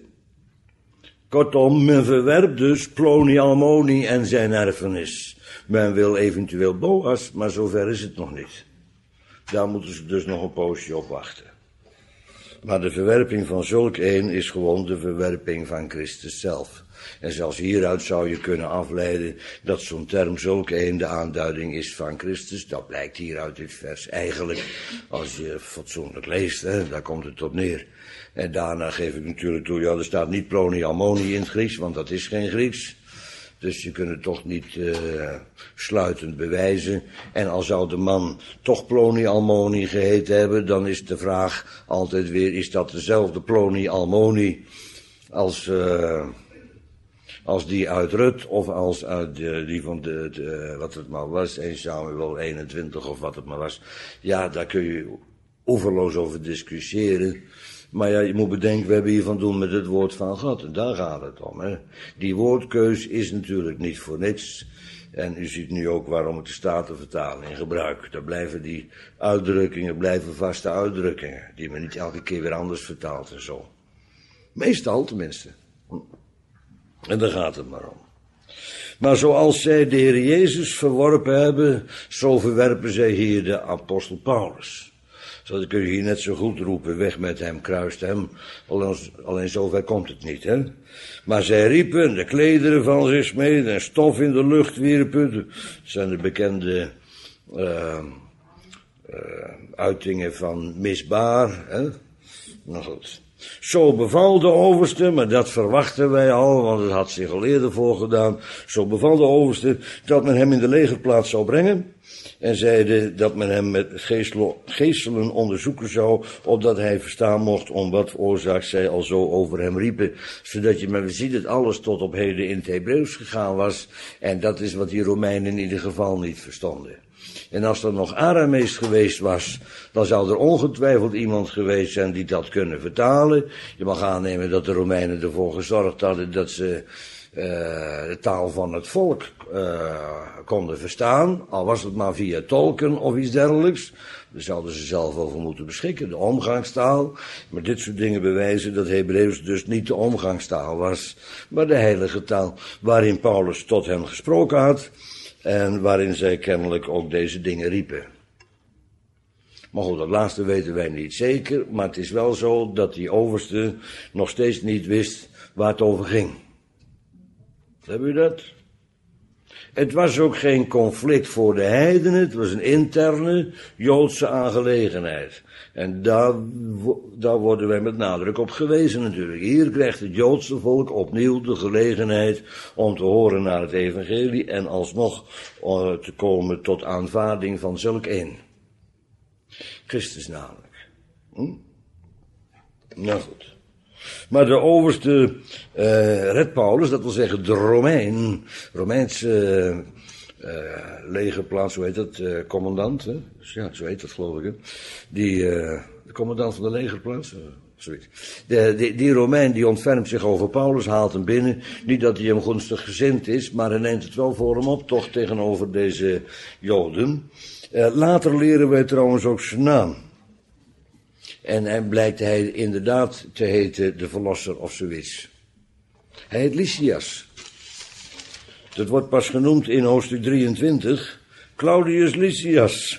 Kortom, men verwerpt dus Ploni Almoni en zijn erfenis. Men wil eventueel Boas, maar zover is het nog niet. Daar moeten ze dus nog een poosje op wachten. Maar de verwerping van zulk een is gewoon de verwerping van Christus zelf. En zelfs hieruit zou je kunnen afleiden dat zo'n term zulk een de aanduiding is van Christus. Dat blijkt hier uit dit vers eigenlijk, als je fatsoenlijk leest, hè, daar komt het op neer. En daarna geef ik natuurlijk toe, ja, er staat niet Ploni Almoni in het Grieks, want dat is geen Grieks. Dus je kunt het toch niet uh, sluitend bewijzen. En al zou de man toch Ploni Almoni geheten hebben, dan is de vraag altijd weer, is dat dezelfde Ploni Almoni als, uh, als die uit Rut, of als uit de, die van de, de, wat het maar was, één Samuel eenentwintig of wat het maar was. Ja, daar kun je oeverloos over discussiëren. Maar ja, je moet bedenken, we hebben hier van doen met het woord van God. En daar gaat het om, hè. Die woordkeus is natuurlijk niet voor niks. En u ziet nu ook waarom ik de Statenvertaling in gebruik. Daar blijven die uitdrukkingen, blijven vaste uitdrukkingen. Die men niet elke keer weer anders vertaalt en zo. Meestal tenminste. En daar gaat het maar om. Maar zoals zij de Heer Jezus verworpen hebben, zo verwerpen zij hier de apostel Paulus. Zo kun je hier net zo goed roepen, weg met hem, kruist hem. Alleen, alleen zover komt het niet, hè. Maar zij riepen, de klederen van zich smeden en stof in de lucht wierpen. Dat zijn de bekende uh, uh, uitingen van misbaar, hè. Nou goed. Zo beval de overste, maar dat verwachten wij al, want het had zich al eerder voorgedaan. Zo beval de overste dat men hem in de legerplaats zou brengen. En zeiden dat men hem met geestelen onderzoeken zou, opdat hij verstaan mocht om wat oorzaak zij al zo over hem riepen. Zodat je maar ziet dat alles tot op heden in het Hebreeuws gegaan was. En dat is wat die Romeinen in ieder geval niet verstonden. En als er nog Aramees geweest was, dan zou er ongetwijfeld iemand geweest zijn die dat kunnen vertalen. Je mag aannemen dat de Romeinen ervoor gezorgd hadden dat ze Uh, de taal van het volk uh, konden verstaan, al was het maar via tolken of iets dergelijks. Daar zouden ze zelf over moeten beschikken, de omgangstaal. Maar dit soort dingen bewijzen dat Hebreeuws dus niet de omgangstaal was, maar de heilige taal waarin Paulus tot hen gesproken had en waarin zij kennelijk ook deze dingen riepen. Maar goed, dat laatste weten wij niet zeker, maar het is wel zo dat die overste nog steeds niet wist waar het over ging. Hebben u dat? Het was ook geen conflict voor de heidenen, het was een interne Joodse aangelegenheid. En daar, daar worden wij met nadruk op gewezen natuurlijk. Hier krijgt het Joodse volk opnieuw de gelegenheid om te horen naar het evangelie en alsnog te komen tot aanvaarding van zulk een. Christus namelijk. Hm? Nou goed. Maar de overste uh, redt Paulus, dat wil zeggen de Romein, Romeinse uh, uh, legerplaats, hoe heet dat, uh, commandant, hè? Dus ja, zo heet dat geloof ik, hè? Die, uh, de commandant van de legerplaats, uh, zoiets. De, die, die Romein die ontfermt zich over Paulus, haalt hem binnen, niet dat hij hem gunstig gezind is, maar hij neemt het wel voor hem op, toch tegenover deze Joden. Uh, later leren wij trouwens ook zijn naam. En, en blijkt hij inderdaad te heten de Verlosser of zoiets. Hij heet Lysias. Dat wordt pas genoemd in hoofdstuk drieëntwintig. Claudius Lysias.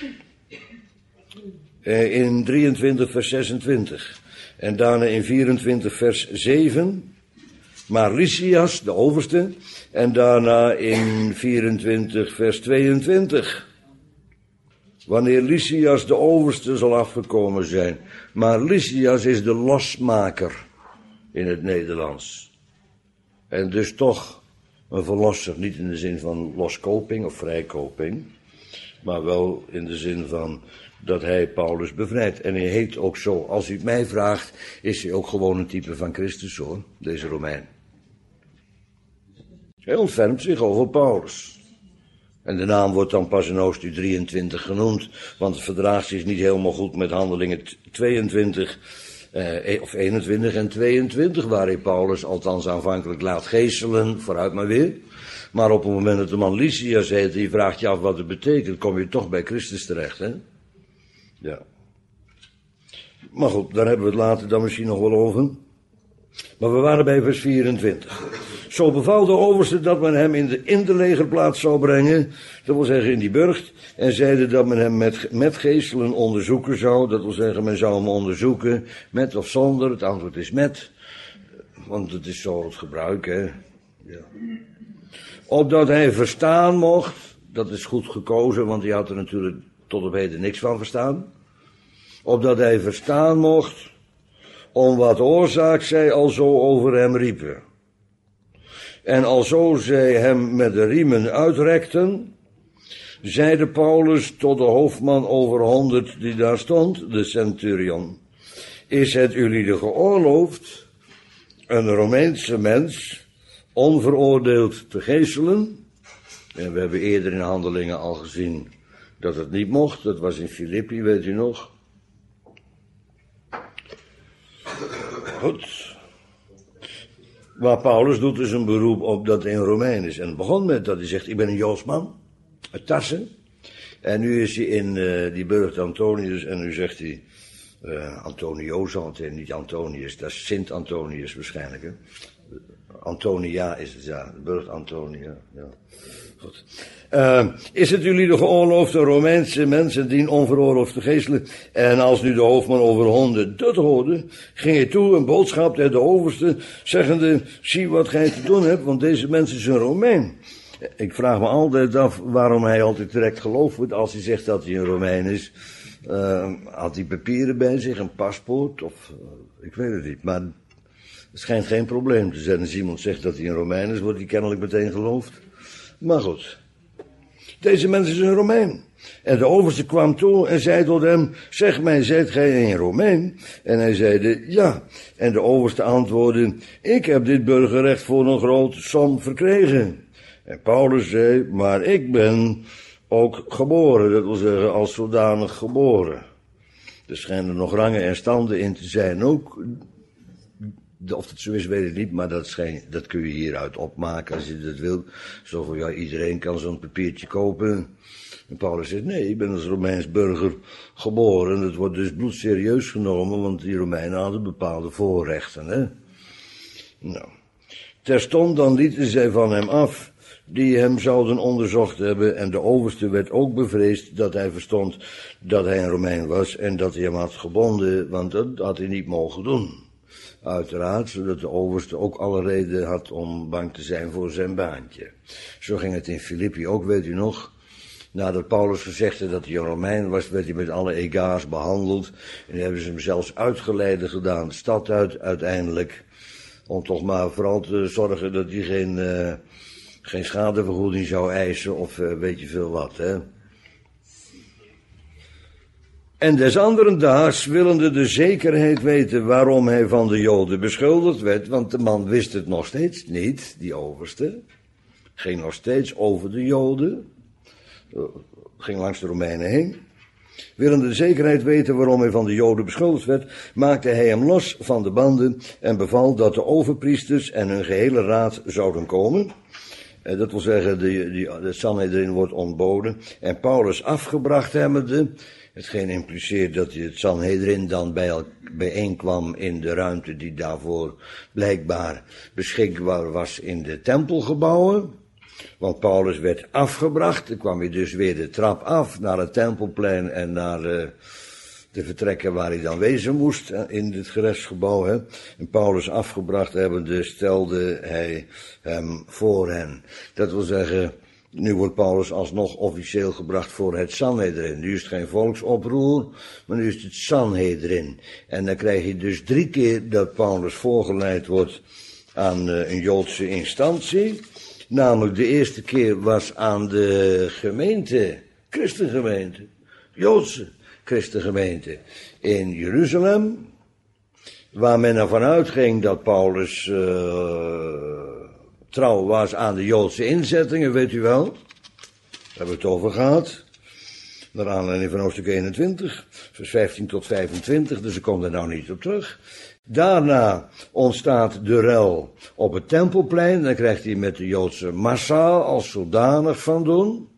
In drieëntwintig vers zesentwintig. En daarna in vierentwintig vers zeven. Maar Lysias, de overste. En daarna in vierentwintig vers tweeëntwintig. Wanneer Lysias de overste zal afgekomen zijn. Maar Lysias is de losmaker in het Nederlands. En dus toch een verlosser, niet in de zin van loskoping of vrijkoping. Maar wel in de zin van dat hij Paulus bevrijdt. En hij heet ook zo. Als u het mij vraagt, is hij ook gewoon een type van Christus hoor, deze Romein. Hij ontfermt zich over Paulus. En de naam wordt dan pas in hoofdstuk drieëntwintig genoemd, want het verdraagt zich niet helemaal goed met Handelingen tweeëntwintig, eh, of eenentwintig en tweeëntwintig, waar hij Paulus althans aanvankelijk laat geeselen, vooruit maar weer. Maar op het moment dat de man Lysias heet, die vraagt je af wat het betekent, kom je toch bij Christus terecht, hè? Ja. Maar goed, daar hebben we het later dan misschien nog wel over. Maar we waren bij vers vierentwintig. Zo beval de overste dat men hem in de, in de legerplaats zou brengen, dat wil zeggen in die burcht, en zeide dat men hem met, met geeselen onderzoeken zou, dat wil zeggen men zou hem onderzoeken, met of zonder, het antwoord is met, want het is zo het gebruik, hè. Ja. Opdat hij verstaan mocht, dat is goed gekozen, want hij had er natuurlijk tot op heden niks van verstaan, opdat hij verstaan mocht, om wat oorzaak zij al zo over hem riepen. En alzo zij hem met de riemen uitrekten, zeide Paulus tot de hoofdman over honderd die daar stond, de centurion. Is het ulieden geoorloofd een Romeinse mens onveroordeeld te geeselen? En we hebben eerder in Handelingen al gezien dat het niet mocht. Dat was in Filippi, weet u nog. Goed. Maar Paulus doet dus een beroep op dat hij een Romein is. En het begon met dat hij zegt, ik ben een Joods man, uit Tarsen. En nu is hij in uh, die burcht Antonius en nu zegt hij, uh, Antonio zal het niet Antonius, dat is Sint Antonius waarschijnlijk. Hè? Antonia is het, ja, de burcht Antonia, ja. Goed. Uh, is het jullie de geoorloofd de Romeinse mensen die onveroorloofd te geestelen? En als nu de hoofdman over honden dat hoorde, ging hij toe een boodschap tegen de overste, zeggende, zie wat gij te doen hebt, want deze mensen is een Romein. Ik vraag me altijd af waarom hij altijd direct geloofd wordt als hij zegt dat hij een Romein is. Uh, had hij papieren bij zich, een paspoort, of uh, ik weet het niet, maar het schijnt geen probleem te zijn. Als iemand zegt dat hij een Romein is, wordt hij kennelijk meteen geloofd. Maar goed, deze mens is een Romein. En de overste kwam toe en zei tot hem, zeg mij, zijt gij een Romein? En hij zeide, ja. En de overste antwoordde, ik heb dit burgerrecht voor een grote som verkregen. En Paulus zei, maar ik ben ook geboren, dat wil zeggen als zodanig geboren. Er schijnen nog rangen en standen in te zijn ook. Of dat zo is, weet ik niet, maar dat, schijn, dat kun je hieruit opmaken als je dat wilt. Zo van, ja, iedereen kan zo'n papiertje kopen. En Paulus zegt, nee, ik ben als Romeins burger geboren. Dat wordt dus bloedserieus genomen, want die Romeinen hadden bepaalde voorrechten, hè. Nou, terstond dan lieten zij van hem af, die hem zouden onderzocht hebben, en de overste werd ook bevreesd dat hij verstond dat hij een Romein was en dat hij hem had gebonden, want dat had hij niet mogen doen. Uiteraard, zodat de overste ook alle reden had om bang te zijn voor zijn baantje. Zo ging het in Filippi ook, weet u nog. Nadat Paulus gezegd had dat hij een Romein was, werd hij met alle egaars behandeld. En hebben ze hem zelfs uitgeleide gedaan, de stad uit uiteindelijk. Om toch maar vooral te zorgen dat hij geen, uh, geen schadevergoeding zou eisen of uh, weet je veel wat, hè. En des anderen daags, willende de zekerheid weten waarom hij van de Joden beschuldigd werd, want de man wist het nog steeds niet, die overste, ging nog steeds over de Joden, ging langs de Romeinen heen. Willende de zekerheid weten waarom hij van de Joden beschuldigd werd, maakte hij hem los van de banden en beval dat de overpriesters en hun gehele raad zouden komen Uh, dat wil zeggen, de, die, de Sanhedrin wordt ontboden. En Paulus afgebracht hebbende, hetgeen impliceert dat het Sanhedrin dan bij el, bijeenkwam in de ruimte die daarvoor blijkbaar beschikbaar was in de tempelgebouwen. Want Paulus werd afgebracht, dan kwam hij dus weer de trap af naar het tempelplein en naar uh, de vertrekken waar hij dan wezen moest, in het gerechtsgebouw. Hè. En Paulus afgebracht hebbende, stelde hij hem voor hen. Dat wil zeggen, nu wordt Paulus alsnog officieel gebracht voor het Sanhedrin. Nu is het geen volksoproer, maar nu is het Sanhedrin. En dan krijg je dus drie keer dat Paulus voorgeleid wordt aan uh, een Joodse instantie. Namelijk de eerste keer was aan de gemeente, christengemeente, Joodse christengemeente in Jeruzalem, waar men ervan uitging dat Paulus uh, trouw was aan de Joodse inzettingen, weet u wel. Daar hebben we het over gehad. Naar aanleiding van hoofdstuk eenentwintig, vers vijftien tot vijfentwintig, dus ik kom er nou niet op terug. Daarna ontstaat de rel op het tempelplein, dan krijgt hij met de Joodse massa als zodanig van doen.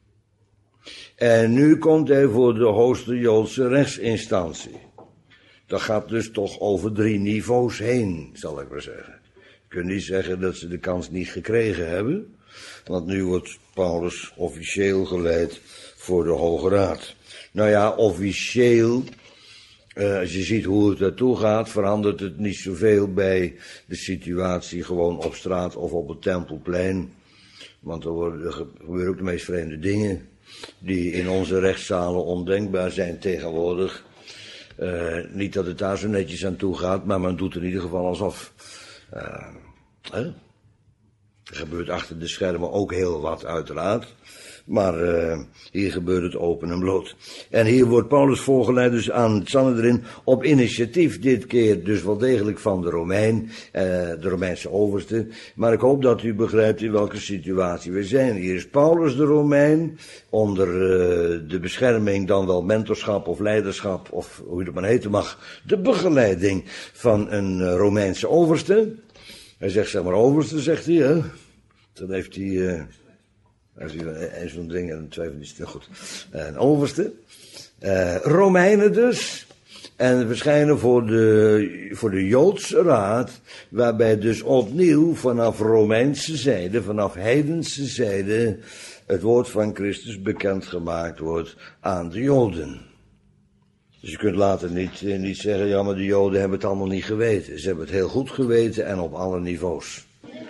En nu komt hij voor de hoogste Joodse rechtsinstantie. Dat gaat dus toch over drie niveaus heen, zal ik maar zeggen. Je kunt niet zeggen dat ze de kans niet gekregen hebben, want nu wordt Paulus officieel geleid voor de Hoge Raad. Nou ja, officieel, uh, als je ziet hoe het ertoe gaat, verandert het niet zoveel bij de situatie gewoon op straat of op het tempelplein. Want er, worden, er gebeuren ook de meest vreemde dingen die in onze rechtszalen ondenkbaar zijn tegenwoordig. Uh, niet dat het daar zo netjes aan toe gaat, maar men doet in ieder geval alsof. Uh, hè? Er gebeurt achter de schermen ook heel wat, uiteraard. Maar uh, hier gebeurt het open en bloot. En hier wordt Paulus voorgeleid dus aan het Sanhedrin op initiatief, dit keer dus wel degelijk van de Romein, uh, de Romeinse overste. Maar ik hoop dat u begrijpt in welke situatie we zijn. Hier is Paulus de Romein, onder uh, de bescherming dan wel mentorschap of leiderschap, of hoe je het maar heten mag, de begeleiding van een uh, Romeinse overste. Hij zegt, zeg maar overste, zegt hij, hè. Dan heeft hij... Uh, Als u een zo'n ding en twee van die stil goed. Een overste. Uh, Romeinen dus. En verschijnen voor de, voor de Joodse Raad. Waarbij dus opnieuw vanaf Romeinse zijde, vanaf heidense zijde, het woord van Christus bekendgemaakt wordt aan de Joden. Dus je kunt later niet, niet zeggen, ja maar de Joden hebben het allemaal niet geweten. Ze hebben het heel goed geweten en op alle niveaus.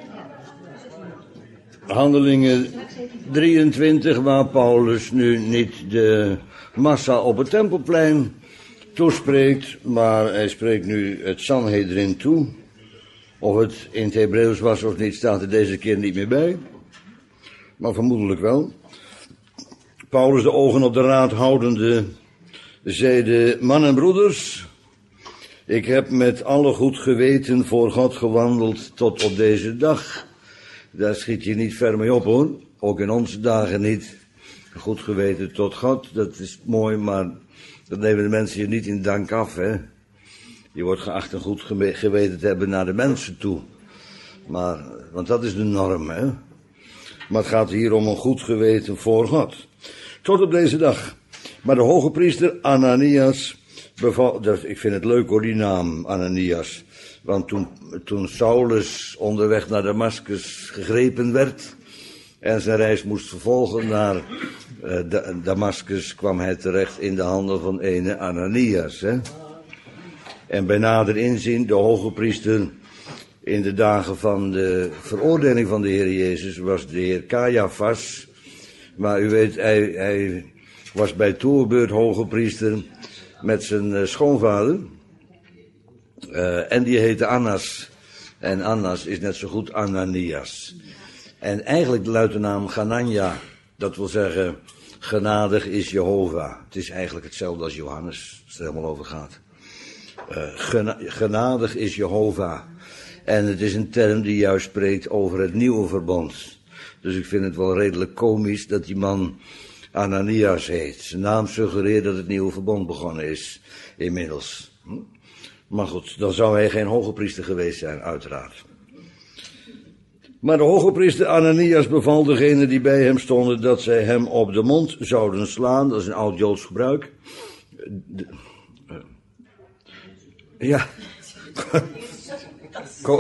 Handelingen drieëntwintig, waar Paulus nu niet de massa op het tempelplein toespreekt, maar hij spreekt nu het Sanhedrin toe. Of het in het Hebreeuws was of niet, staat er deze keer niet meer bij. Maar vermoedelijk wel. Paulus, de ogen op de raad houdende, zeide: mannen en broeders, ik heb met alle goed geweten voor God gewandeld tot op deze dag. Daar schiet je niet ver mee op, hoor. Ook in onze dagen niet. Goed geweten tot God, dat is mooi, maar dat nemen de mensen je niet in dank af, hè. Je wordt geacht een goed geweten te hebben naar de mensen toe. Maar, want dat is de norm, hè. Maar het gaat hier om een goed geweten voor God. Tot op deze dag. Maar de hoge priester Ananias beval, dat, ik vind het leuk hoor, die naam, Ananias. Want toen, toen Saulus onderweg naar Damascus gegrepen werd en zijn reis moest vervolgen naar uh, Damascus, kwam hij terecht in de handen van ene Ananias. Hè? En bij nader inzien, de hoge priester in de dagen van de veroordeling van de Heer Jezus was de Heer Caiaphas. Maar u weet, hij, hij was bij toerbeurt hoge priester met zijn uh, schoonvader. Uh, en die heette Annas. En Annas is net zo goed Ananias. En eigenlijk luidt de naam Ganania. Dat wil zeggen, genadig is Jehovah. Het is eigenlijk hetzelfde als Johannes, als het er helemaal over gaat. Uh, gena- genadig is Jehovah. En het is een term die juist spreekt over het nieuwe verbond. Dus ik vind het wel redelijk komisch dat die man Ananias heet. Zijn naam suggereert dat het nieuwe verbond begonnen is, inmiddels. Hm? Maar goed, dan zou hij geen hoge priester geweest zijn, uiteraard. Maar de hogepriester Ananias beval degenen die bij hem stonden dat zij hem op de mond zouden slaan. Dat is een oud Joods gebruik. De, uh, ja. Kom.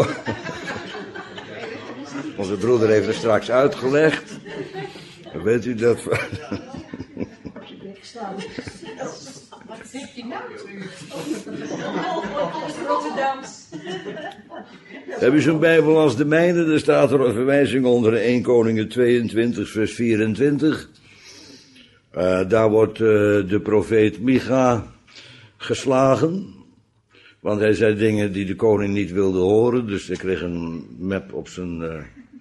Onze broeder heeft het straks uitgelegd. Weet u dat? Wat zeg je nou? Rotterdams. Heb je zo'n Bijbel als de mijne? Er staat er een verwijzing onder Eerste Koningen tweeëntwintig, vers vierentwintig. Uh, daar wordt uh, de profeet Micha geslagen. Want hij zei dingen die de koning niet wilde horen. Dus hij kreeg een mep op zijn, uh,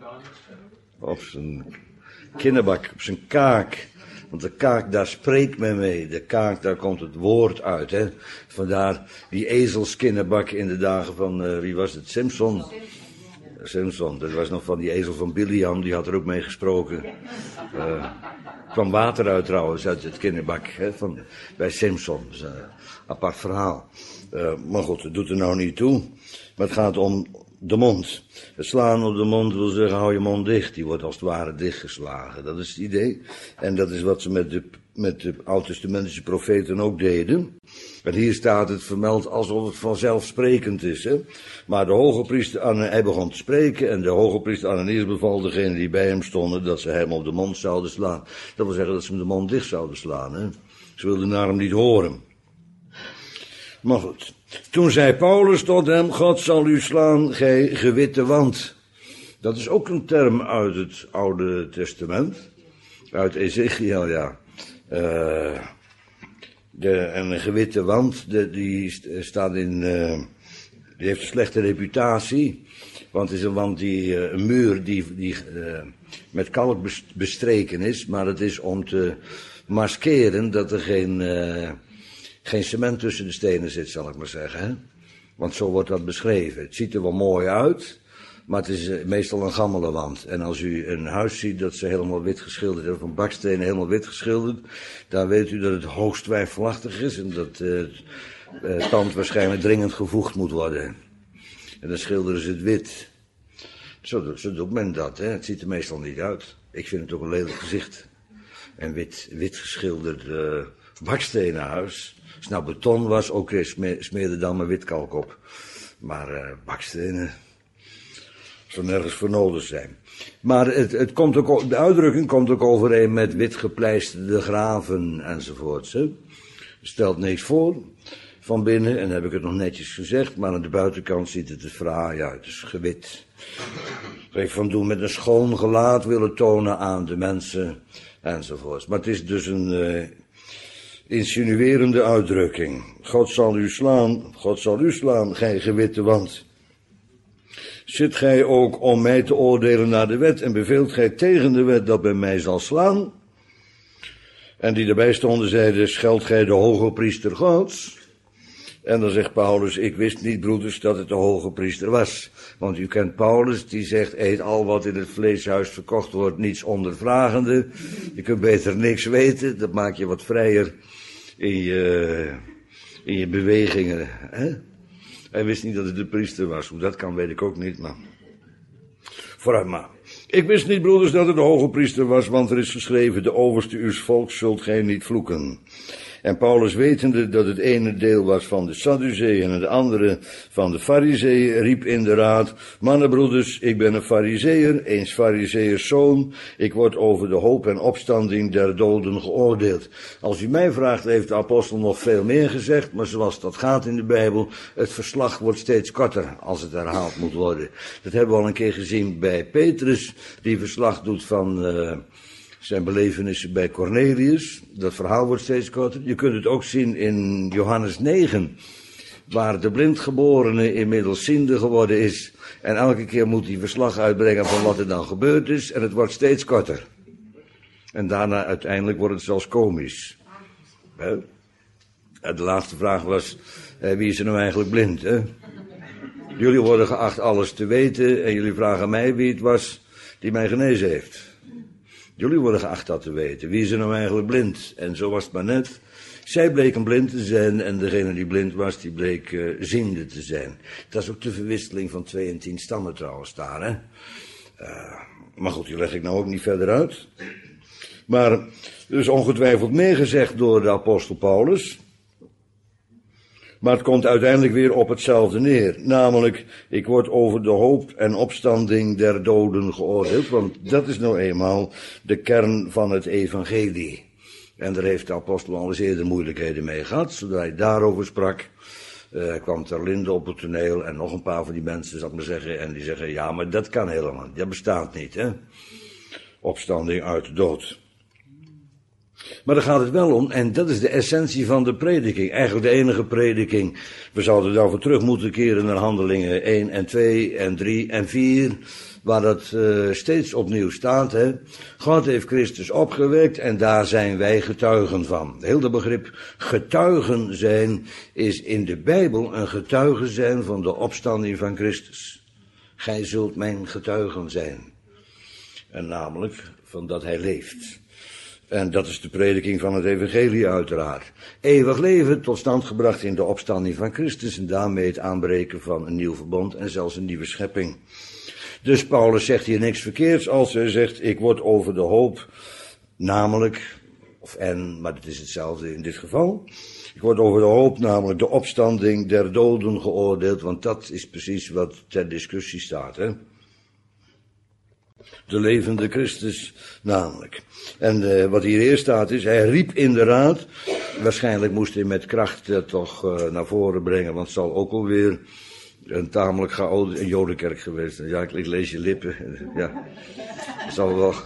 op zijn kinnebak, op zijn kaak. Want de kaak, daar spreekt men mee. De kaak, daar komt het woord uit. Hè? Vandaar die ezelskinnebak in de dagen van, uh, wie was het, Simpson? Simpson, dat was nog van die ezel van Biliam, die had er ook mee gesproken. Uh, kwam water uit trouwens, uit het kinnebak, hè, van, bij Simpson. Dat is een apart verhaal. Uh, maar goed, dat doet er nou niet toe. Maar het gaat om de mond. Het slaan op de mond wil zeggen, hou je mond dicht. Die wordt als het ware dichtgeslagen. Dat is het idee. En dat is wat ze met de, met de oud-testamentische profeten ook deden. En hier staat het vermeld alsof het vanzelfsprekend is. Hè? Maar de hoge priester, hij begon te spreken. En de hoge priester Ananias beval degenen die bij hem stonden dat ze hem op de mond zouden slaan. Dat wil zeggen dat ze hem de mond dicht zouden slaan. Hè? Ze wilden naar hem niet horen. Maar goed. Toen zei Paulus tot hem, God zal u slaan, gij gewitte wand. Dat is ook een term uit het Oude Testament. Uit Ezechiel, ja. Uh, de, en een gewitte wand, de, die staat in, uh, die heeft een slechte reputatie. Want het is een wand die, uh, een muur die, die uh, met kalk bestreken is. Maar het is om te maskeren dat er geen... Uh, Geen cement tussen de stenen zit, zal ik maar zeggen. Hè? Want zo wordt dat beschreven. Het ziet er wel mooi uit, maar het is uh, meestal een gammele wand. En als u een huis ziet dat ze helemaal wit geschilderd hebben, van bakstenen helemaal wit geschilderd, dan weet u dat het hoogst twijfelachtig is en dat uh, het uh, tand waarschijnlijk dringend gevoegd moet worden. En dan schilderen ze het wit. Zo, zo doet men dat, hè? Het ziet er meestal niet uit. Ik vind het ook een lelijk gezicht. Een wit, wit geschilderd uh, bakstenen huis. Als het nou beton was, ook smeerde dan maar witkalk op. Maar uh, bakstenen zou nergens voor nodig zijn. Maar het, het komt ook, de uitdrukking komt ook overeen met witgepleisterde graven enzovoorts. Hè. Stelt niks voor van binnen, en heb ik het nog netjes gezegd, maar aan de buitenkant ziet het er fraai uit, dus gewit. Heeft van doen met een schoon gelaat willen tonen aan de mensen enzovoorts. Maar het is dus een... Uh, insinuerende uitdrukking. God zal u slaan, God zal u slaan, gij gewitte wand. Zit gij ook om mij te oordelen naar de wet en beveelt gij tegen de wet dat men mij zal slaan? En die erbij stonden zeiden, scheldt gij de hoge priester Gods? En dan zegt Paulus, ik wist niet, broeders, dat het de hoge priester was. Want u kent Paulus, die zegt, eet al wat in het vleeshuis verkocht wordt, niets ondervragende. Je kunt beter niks weten, dat maakt je wat vrijer in je, in je bewegingen. Hè? Hij wist niet dat het de priester was. Hoe dat kan, weet ik ook niet, maar... Vooruit maar. Ik wist niet, broeders, dat het de hoge priester was, want er is geschreven, de overste uws volks zult gij niet vloeken. En Paulus, wetende dat het ene deel was van de Sadduceeën en het andere van de Farizeeën, riep in de raad, mannenbroeders, ik ben een Farizeeër, eens Farizeeërs zoon, ik word over de hoop en opstanding der doden geoordeeld. Als u mij vraagt, heeft de apostel nog veel meer gezegd, maar zoals dat gaat in de Bijbel, het verslag wordt steeds korter als het herhaald moet worden. Dat hebben we al een keer gezien bij Petrus, die verslag doet van... Uh, zijn belevenissen bij Cornelius. Dat verhaal wordt steeds korter. Je kunt het ook zien in Johannes negen. Waar de blindgeborene inmiddels ziende geworden is. En elke keer moet hij verslag uitbrengen van wat er dan gebeurd is. En het wordt steeds korter. En daarna uiteindelijk wordt het zelfs komisch. En de laatste vraag was, wie is er nou eigenlijk blind? Hè? Jullie worden geacht alles te weten. En jullie vragen mij wie het was die mij genezen heeft. Jullie worden geacht dat te weten. Wie is er nou eigenlijk blind? En zo was het maar net. Zij bleken blind te zijn en degene die blind was, die bleek uh, ziende te zijn. Dat is ook de verwisseling van twee en tien stammen trouwens daar, hè. Uh, maar goed, die leg ik nou ook niet verder uit. Maar er is ongetwijfeld meer gezegd door de apostel Paulus. Maar het komt uiteindelijk weer op hetzelfde neer. Namelijk, ik word over de hoop en opstanding der doden geoordeeld. Want dat is nou eenmaal de kern van het evangelie. En daar heeft de apostel al eens eerder moeilijkheden mee gehad. Zodra hij daarover sprak, uh, kwam Ter Linde op het toneel. En nog een paar van die mensen, zal ik maar zeggen. En die zeggen, ja, maar dat kan helemaal niet. Dat bestaat niet, hè. Opstanding uit de dood. Maar daar gaat het wel om, en dat is de essentie van de prediking. Eigenlijk de enige prediking. We zouden daarvoor terug moeten keren naar Handelingen één en twee en drie en vier. Waar dat uh, steeds opnieuw staat. Hè. God heeft Christus opgewekt en daar zijn wij getuigen van. Heel dat begrip getuigen zijn is in de Bijbel een getuige zijn van de opstanding van Christus. Gij zult mijn getuigen zijn. En namelijk van dat hij leeft. En dat is de prediking van het evangelie uiteraard. Eeuwig leven tot stand gebracht in de opstanding van Christus en daarmee het aanbreken van een nieuw verbond en zelfs een nieuwe schepping. Dus Paulus zegt hier niks verkeerds als hij zegt, ik word over de hoop, namelijk, of en, maar het is hetzelfde in dit geval. Ik word over de hoop, namelijk de opstanding der doden geoordeeld, want dat is precies wat ter discussie staat, hè. De levende Christus namelijk. En uh, wat hier eerst staat is, hij riep in de raad. Waarschijnlijk moest hij met kracht uh, toch uh, naar voren brengen, want het zal ook alweer een tamelijk chaotische jodenkerk geweest. Ja, ik, ik lees je lippen. Ja, het zal wel,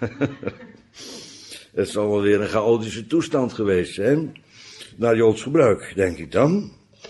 het zal wel weer een chaotische toestand geweest zijn. Naar Joods gebruik, denk ik dan.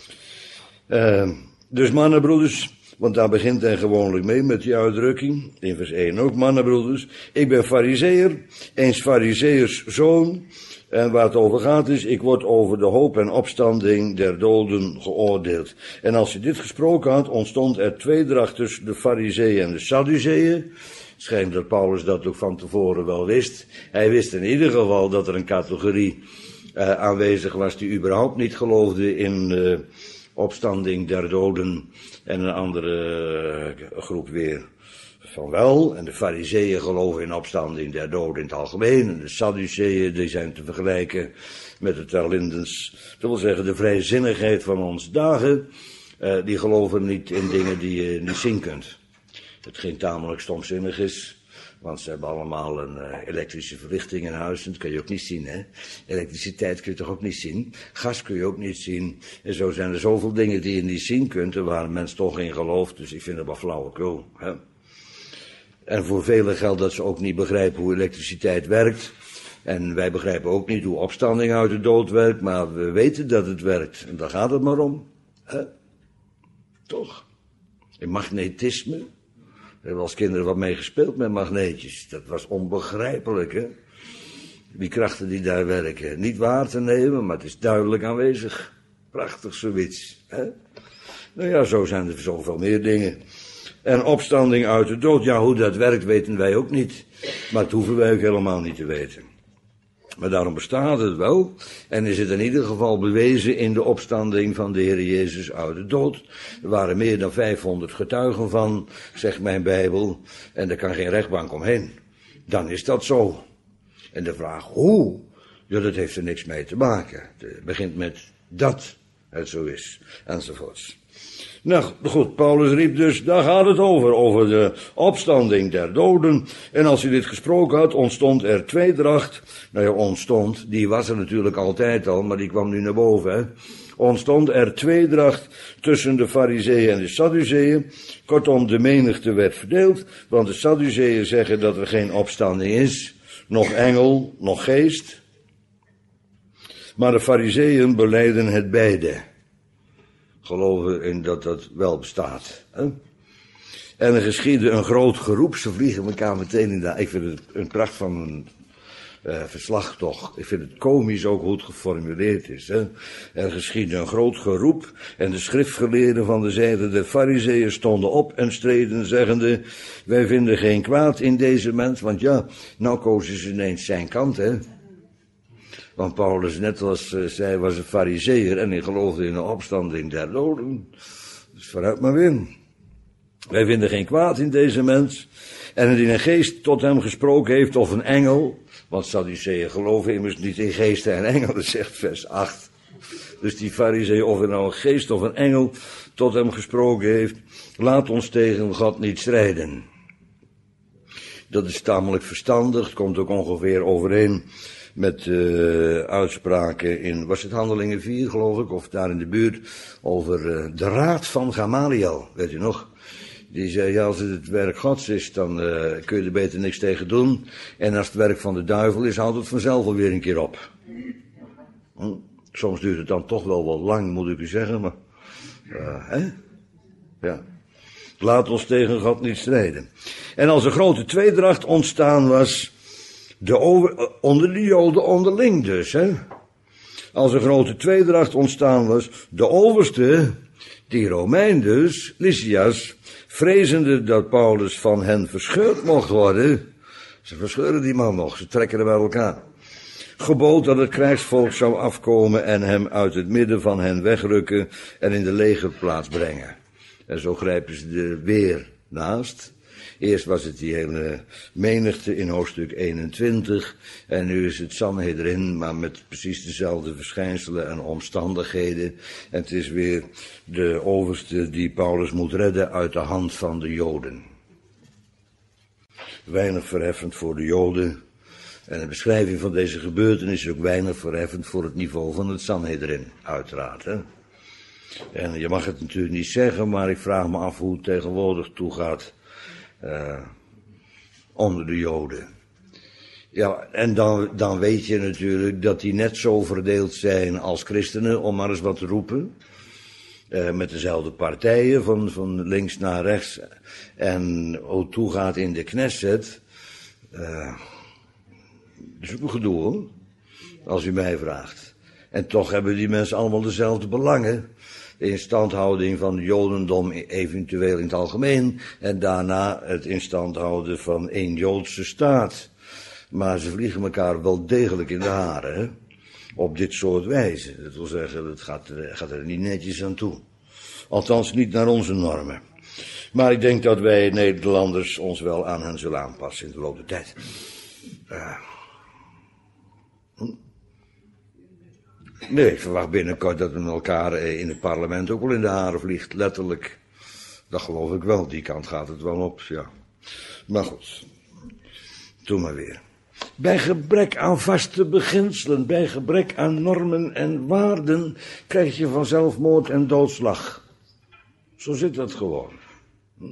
Uh, dus mannen, broeders. Want daar begint hij gewoonlijk mee met die uitdrukking. In vers één ook, mannenbroeders. Ik ben farizeeër, eens farizeeërs zoon. En waar het over gaat is, ik word over de hoop en opstanding der doden geoordeeld. En als hij dit gesproken had, ontstond er tweedracht tussen de farizeeën en de sadduceeën. Het schijnt dat Paulus dat ook van tevoren wel wist. Hij wist in ieder geval dat er een categorie uh, aanwezig was die überhaupt niet geloofde in uh, opstanding der doden. En een andere uh, groep weer van wel. En de farizeeën geloven in opstanding der doden in het algemeen. En de sadduceeën, die zijn te vergelijken met de Ter Lindens. Dat wil zeggen, de vrijzinnigheid van onze dagen. Uh, die geloven niet in dingen die je niet zien kunt. Hetgeen tamelijk stomzinnig is. Want ze hebben allemaal een uh, elektrische verlichting in huis. En dat kun je ook niet zien, hè. Elektriciteit kun je toch ook niet zien. Gas kun je ook niet zien. En zo zijn er zoveel dingen die je niet zien kunt. En waar een mens toch in gelooft. Dus ik vind het wel flauwekul, hè. En voor velen geldt dat ze ook niet begrijpen hoe elektriciteit werkt. En wij begrijpen ook niet hoe opstanding uit de dood werkt. Maar we weten dat het werkt. En daar gaat het maar om, hè. Toch? In magnetisme. We hebben als kinderen wat mee gespeeld met magneetjes. Dat was onbegrijpelijk, hè. Die krachten die daar werken. Niet waar te nemen, maar het is duidelijk aanwezig. Prachtig zoiets, hè. Nou ja, zo zijn er zoveel meer dingen. En opstanding uit de dood, ja, hoe dat werkt weten wij ook niet. Maar dat hoeven wij ook helemaal niet te weten. Maar daarom bestaat het wel. En is het in ieder geval bewezen in de opstanding van de Heer Jezus uit de dood. Er waren meer dan vijfhonderd getuigen van, zegt mijn Bijbel. En er kan geen rechtbank omheen. Dan is dat zo. En de vraag hoe? Ja, dat heeft er niks mee te maken. Het begint met dat het zo is. Enzovoorts. Nou goed, Paulus riep dus, daar gaat het over, over de opstanding der doden. En als hij dit gesproken had, ontstond er tweedracht. Nou ja, ontstond, die was er natuurlijk altijd al, maar die kwam nu naar boven, hè. Ontstond er tweedracht tussen de farizeeën en de sadduceeën. Kortom, de menigte werd verdeeld, want de sadduceeën zeggen dat er geen opstanding is, nog engel, nog geest. Maar de farizeeën belijden het beide. Geloven in dat dat wel bestaat. Hè? En er geschiedde een groot geroep. Ze vliegen elkaar meteen in de... Ik vind het een pracht van een uh, verslag toch. Ik vind het komisch ook hoe het geformuleerd is. Hè? Er geschiedde een groot geroep. En de schriftgeleerden van de zijde der farizeeën stonden op en streden, zeggende: wij vinden geen kwaad in deze mens. Want ja, nou kozen ze ineens zijn kant, hè. Want Paulus, net als uh, zij, was een farizeeër en hij geloofde in de opstanding der doden. Dus vooruit maar weer. Wij vinden geen kwaad in deze mens. en het in een geest tot hem gesproken heeft of een engel, want Sadduceeën geloven immers niet in geesten en engelen, zegt vers acht. Dus die farizeeën, of er nou een geest of een engel tot hem gesproken heeft, laat ons tegen God niet strijden. Dat is tamelijk verstandig, het komt ook ongeveer overeen met uh, uitspraken in, was het Handelingen vier geloof ik, of daar in de buurt, over uh, de raad van Gamaliel, weet u nog? Die zei, ja, als het het werk Gods is, dan uh, kun je er beter niks tegen doen. En als het werk van de duivel is, houdt het vanzelf alweer een keer op. Hm? Soms duurt het dan toch wel wat lang, moet ik u zeggen, maar... Uh, hè? Ja. Laat ons tegen God niet strijden. En als een grote tweedracht ontstaan was, de over, onder de Joden onderling dus, hè. Als een grote tweedracht ontstaan was, de overste, die Romein dus, Lysias, vrezende dat Paulus van hen verscheurd mocht worden, ze verscheuren die man nog, ze trekken hem bij elkaar, gebood dat het krijgsvolk zou afkomen en hem uit het midden van hen wegrukken en in de legerplaats brengen. En zo grijpen ze er weer naast. Eerst was het die hele menigte in hoofdstuk eenentwintig. En nu is het Sanhedrin, maar met precies dezelfde verschijnselen en omstandigheden. En het is weer de overste die Paulus moet redden uit de hand van de Joden. Weinig verheffend voor de Joden. En de beschrijving van deze gebeurtenis is ook weinig verheffend voor het niveau van het Sanhedrin, uiteraard, hè. En je mag het natuurlijk niet zeggen, maar ik vraag me af hoe het tegenwoordig toegaat uh, onder de Joden. Ja, en dan, dan weet je natuurlijk dat die net zo verdeeld zijn als christenen, om maar eens wat te roepen. Uh, met dezelfde partijen, van, van links naar rechts. En hoe het toegaat in de Knesset. Uh, dat is ook een gedoe, hoor, als u mij vraagt. En toch hebben die mensen allemaal dezelfde belangen. De instandhouding van het Jodendom eventueel in het algemeen. En daarna het instandhouden van één Joodse staat. Maar ze vliegen elkaar wel degelijk in de haren, hè? Op dit soort wijze. Dat wil zeggen, het gaat, gaat er niet netjes aan toe. Althans niet naar onze normen. Maar ik denk dat wij Nederlanders ons wel aan hen zullen aanpassen in de loop der tijd. Uh. Nee, ik verwacht binnenkort dat men elkaar in het parlement ook wel in de haren vliegt, letterlijk. Dat geloof ik wel, die kant gaat het wel op, ja. Maar goed, doe maar weer. Bij gebrek aan vaste beginselen, bij gebrek aan normen en waarden, krijg je vanzelf moord en doodslag. Zo zit dat gewoon. Hm?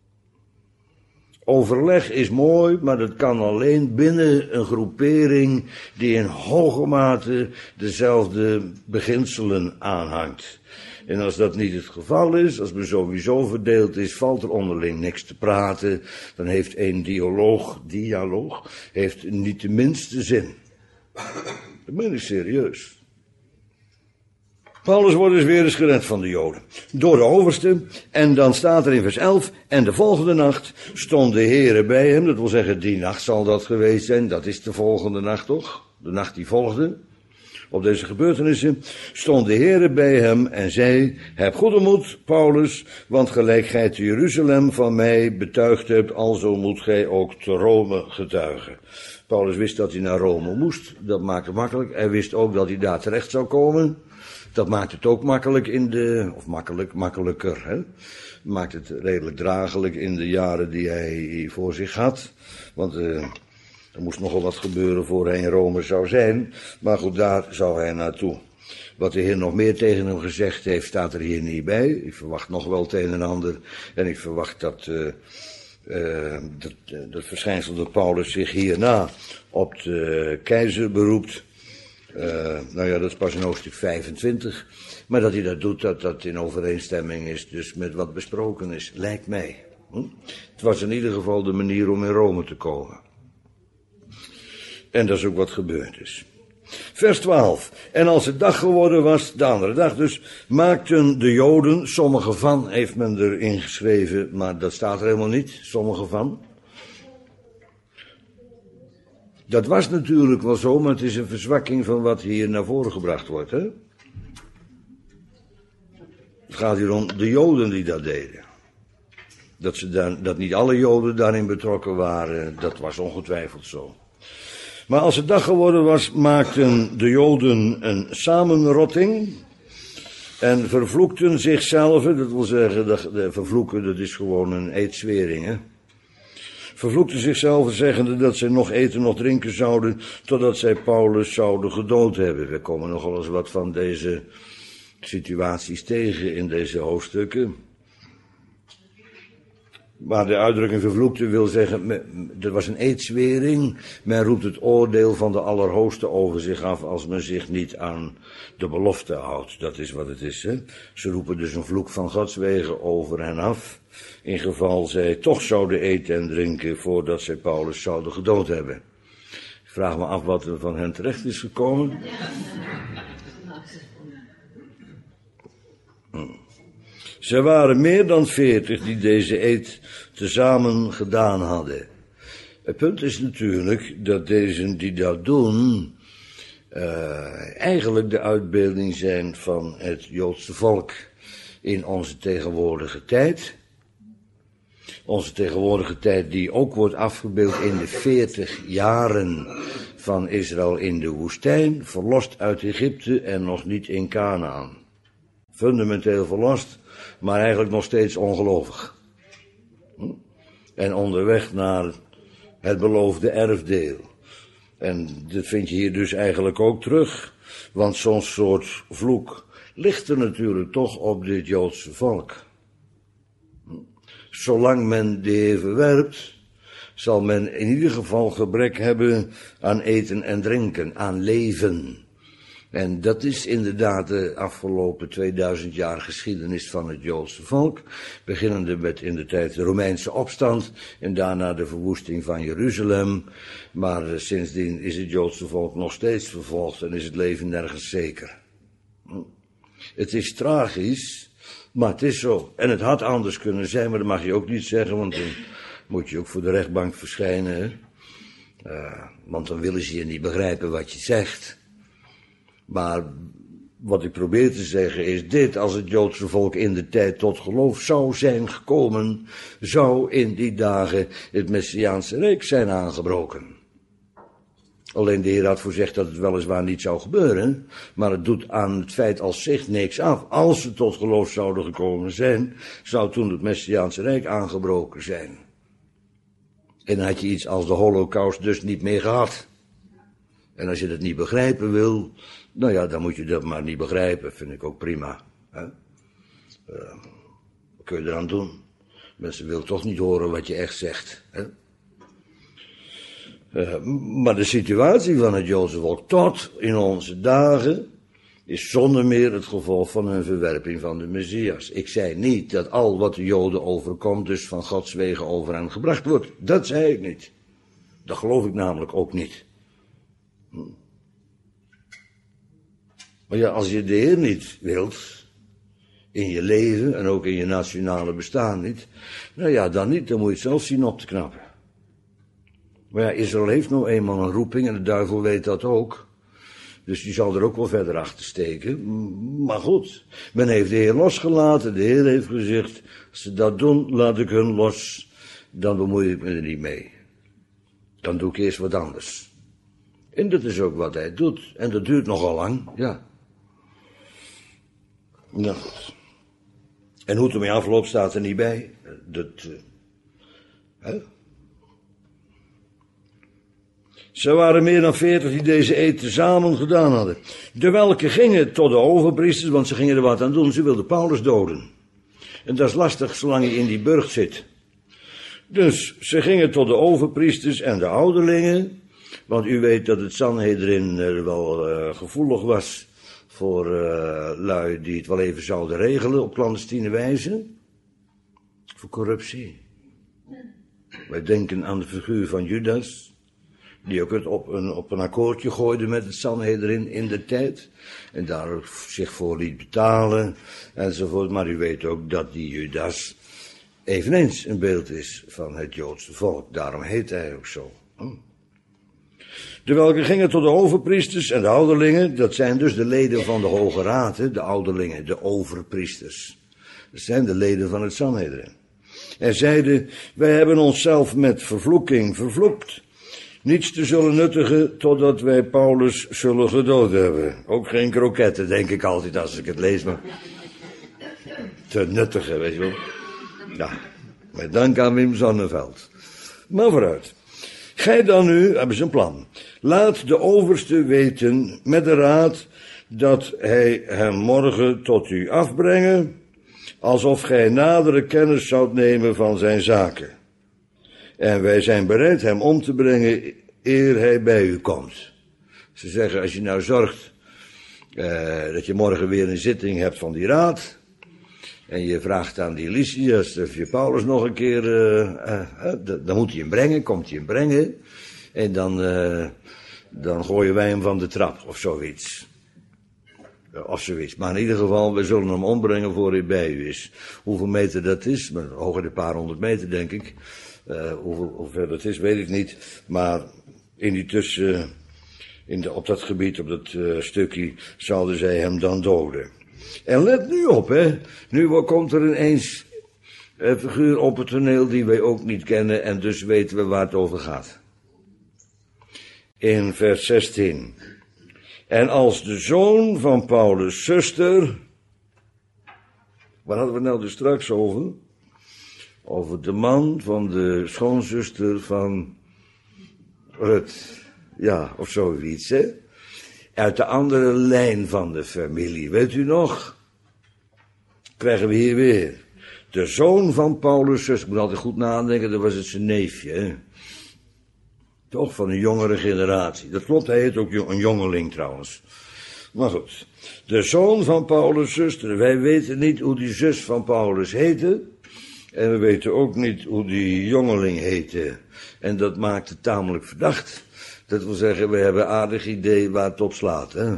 Overleg is mooi, maar dat kan alleen binnen een groepering die in hoge mate dezelfde beginselen aanhangt. En als dat niet het geval is, als men sowieso verdeeld is, valt er onderling niks te praten, dan heeft een dialoog, dialoog, heeft niet de minste zin. Dat ben ik serieus. Paulus wordt dus weer eens gered van de Joden. Door de overste. En dan staat er in vers elf. En de volgende nacht stond de Heere bij hem. Dat wil zeggen, die nacht zal dat geweest zijn. Dat is de volgende nacht toch? De nacht die volgde. Op deze gebeurtenissen stond de Heere bij hem en zei: heb goede moed, Paulus, want gelijk gij te Jeruzalem van mij betuigd hebt, alzo moet gij ook te Rome getuigen. Paulus wist dat hij naar Rome moest. Dat maakt het makkelijk. Hij wist ook dat hij daar terecht zou komen. Dat maakt het ook makkelijk in de, of makkelijk, makkelijker, hè. Maakt het redelijk draaglijk in de jaren die hij voor zich had. Want uh, er moest nogal wat gebeuren voor hij in Rome zou zijn. Maar goed, daar zou hij naartoe. Wat de Heer nog meer tegen hem gezegd heeft, staat er hier niet bij. Ik verwacht nog wel het een en ander. En ik verwacht dat, uh, uh, dat, uh, dat verschijnsel dat Paulus zich hierna op de keizer beroept. Uh, nou ja, dat is pas in hoofdstuk vijfentwintig. Maar dat hij dat doet, dat dat in overeenstemming is dus met wat besproken is, lijkt mij. Hm? Het was in ieder geval de manier om in Rome te komen. En dat is ook wat gebeurd is. Vers twaalf. En als het dag geworden was, de andere dag dus, maakten de Joden, sommige van heeft men erin geschreven, maar dat staat er helemaal niet, sommige van. Dat was natuurlijk wel zo, maar het is een verzwakking van wat hier naar voren gebracht wordt, hè. Het gaat hier om de Joden die dat deden. Dat, ze daar, dat niet alle Joden daarin betrokken waren, dat was ongetwijfeld zo. Maar als het dag geworden was, maakten de Joden een samenrotting en vervloekten zichzelf. Dat wil zeggen, dat, de vervloeken, dat is gewoon een eedzwering, hè. Vervloekten zichzelf zeggende dat zij nog eten, nog drinken zouden, totdat zij Paulus zouden gedood hebben. We komen nogal eens wat van deze situaties tegen in deze hoofdstukken. Maar de uitdrukking vervloekte wil zeggen, er was een eedzwering. Men roept het oordeel van de Allerhoogste over zich af als men zich niet aan de belofte houdt. Dat is wat het is, hè. Ze roepen dus een vloek van Gods wegen over hen af. In geval zij toch zouden eten en drinken voordat zij Paulus zouden gedood hebben. Ik vraag me af wat er van hen terecht is gekomen. Hm. Ze waren meer dan veertig die deze eed tezamen gedaan hadden. Het punt is natuurlijk dat deze die dat doen, uh, eigenlijk de uitbeelding zijn van het Joodse volk in onze tegenwoordige tijd. Onze tegenwoordige tijd die ook wordt afgebeeld in de veertig jaren van Israël in de woestijn, verlost uit Egypte en nog niet in Kanaan. Fundamenteel verlost, maar eigenlijk nog steeds ongelovig. En onderweg naar het beloofde erfdeel. En dat vind je hier dus eigenlijk ook terug, want zo'n soort vloek ligt er natuurlijk toch op dit Joodse volk. Zolang men de Heer verwerpt, zal men in ieder geval gebrek hebben aan eten en drinken, aan leven. En dat is inderdaad de afgelopen tweeduizend jaar geschiedenis van het Joodse volk. Beginnende met in de tijd de Romeinse opstand en daarna de verwoesting van Jeruzalem. Maar uh, sindsdien is het Joodse volk nog steeds vervolgd en is het leven nergens zeker. Het is tragisch, maar het is zo. En het had anders kunnen zijn, maar dat mag je ook niet zeggen, want dan moet je ook voor de rechtbank verschijnen. Hè? Uh, want dan willen ze je niet begrijpen wat je zegt. Maar wat ik probeer te zeggen is dit: als het Joodse volk in de tijd tot geloof zou zijn gekomen, zou in die dagen het Messiaanse Rijk zijn aangebroken. Alleen de Heer had voorzegd dat het weliswaar niet zou gebeuren, maar het doet aan het feit als zich niks af. Als ze tot geloof zouden gekomen zijn, zou toen het Messiaanse Rijk aangebroken zijn. En dan had je iets als de Holocaust dus niet meer gehad. En als je dat niet begrijpen wil, nou ja, dan moet je dat maar niet begrijpen, vind ik ook prima. Hè? Uh, wat kun je eraan doen? Mensen willen toch niet horen wat je echt zegt. Hè? Uh, maar de situatie van het Joodse volk tot in onze dagen is zonder meer het gevolg van een verwerping van de Messias. Ik zei niet dat al wat de Joden overkomt dus van Gods wegen over hen gebracht wordt. Dat zei ik niet. Dat geloof ik namelijk ook niet. Hm. Maar ja, als je de Heer niet wilt, in je leven en ook in je nationale bestaan niet, nou ja, dan niet, dan moet je het zelf zien op te knappen. Maar ja, Israël heeft nou eenmaal een roeping en de duivel weet dat ook. Dus die zal er ook wel verder achter steken. Maar goed, men heeft de Heer losgelaten, de Heer heeft gezegd, als ze dat doen, laat ik hun los, dan bemoei ik me er niet mee. Dan doe ik eerst wat anders. En dat is ook wat hij doet. En dat duurt nogal lang, ja. Nou goed. En hoe het ermee afloopt staat er niet bij. Dat, uh, hè? Ze waren meer dan veertig die deze eed tezamen gedaan hadden. De welke gingen tot de overpriesters, want ze gingen er wat aan doen. Ze wilden Paulus doden. En dat is lastig zolang je in die burcht zit. Dus ze gingen tot de overpriesters en de ouderlingen. Want u weet dat het Sanhedrin er wel uh, gevoelig was voor uh, lui die het wel even zouden regelen op clandestine wijze. Voor corruptie. Wij denken aan de figuur van Judas, die ook het op een, op een akkoordje gooide met het Sanhedrin in de tijd. En daar zich voor liet betalen enzovoort. Maar u weet ook dat die Judas eveneens een beeld is van het Joodse volk. Daarom heet hij ook zo. Hm. De welke gingen tot de overpriesters en de ouderlingen. Dat zijn dus de leden van de Hoge Raad, hè, de ouderlingen, de overpriesters. Dat zijn de leden van het Sanhedrin. en zeide, wij hebben onszelf met vervloeking vervloekt, niets te zullen nuttigen totdat wij Paulus zullen gedood hebben. Ook geen kroketten, denk ik altijd als ik het lees, maar te nuttigen, weet je wel. Ja, met dank aan Wim Sonneveld. Maar vooruit. Gij dan nu, hebben ze een plan. Laat de overste weten met de raad dat hij hem morgen tot u afbrengen, alsof gij nadere kennis zoudt nemen van zijn zaken. En wij zijn bereid hem om te brengen eer hij bij u komt. Ze zeggen, als je nou zorgt uh, dat je morgen weer een zitting hebt van die raad, en je vraagt aan die Lysias of je Paulus nog een keer, uh, uh, uh, dan moet hij hem brengen, komt hij hem brengen, en dan, uh, dan gooien wij hem van de trap, of zoiets. Of zoiets. Maar in ieder geval, we zullen hem ombrengen voor hij bij u is. Hoeveel meter dat is, maar hoger een paar honderd meter, denk ik. Uh, hoeveel, hoe ver dat is, weet ik niet. Maar in die tussen, in de, op dat gebied, op dat uh, stukje, zouden zij hem dan doden. En let nu op, hè. Nu komt er ineens een figuur op het toneel die wij ook niet kennen, en dus weten we waar het over gaat. In vers zestien. En als de zoon van Paulus' zuster, waar hadden we nou dus straks over? Over de man van de schoonzuster van Rut. Ja, of zoiets, hè? Uit de andere lijn van de familie, weet u nog? Krijgen we hier weer. De zoon van Paulus' zuster, ik moet altijd goed nadenken, dat was het zijn neefje, hè? Toch, van een jongere generatie. Dat klopt, hij heet ook een jongeling trouwens. Maar goed. De zoon van Paulus' zuster. Wij weten niet hoe die zus van Paulus heette. En we weten ook niet hoe die jongeling heette. En dat maakt het tamelijk verdacht. Dat wil zeggen, we hebben een aardig idee waar het op slaat, hè?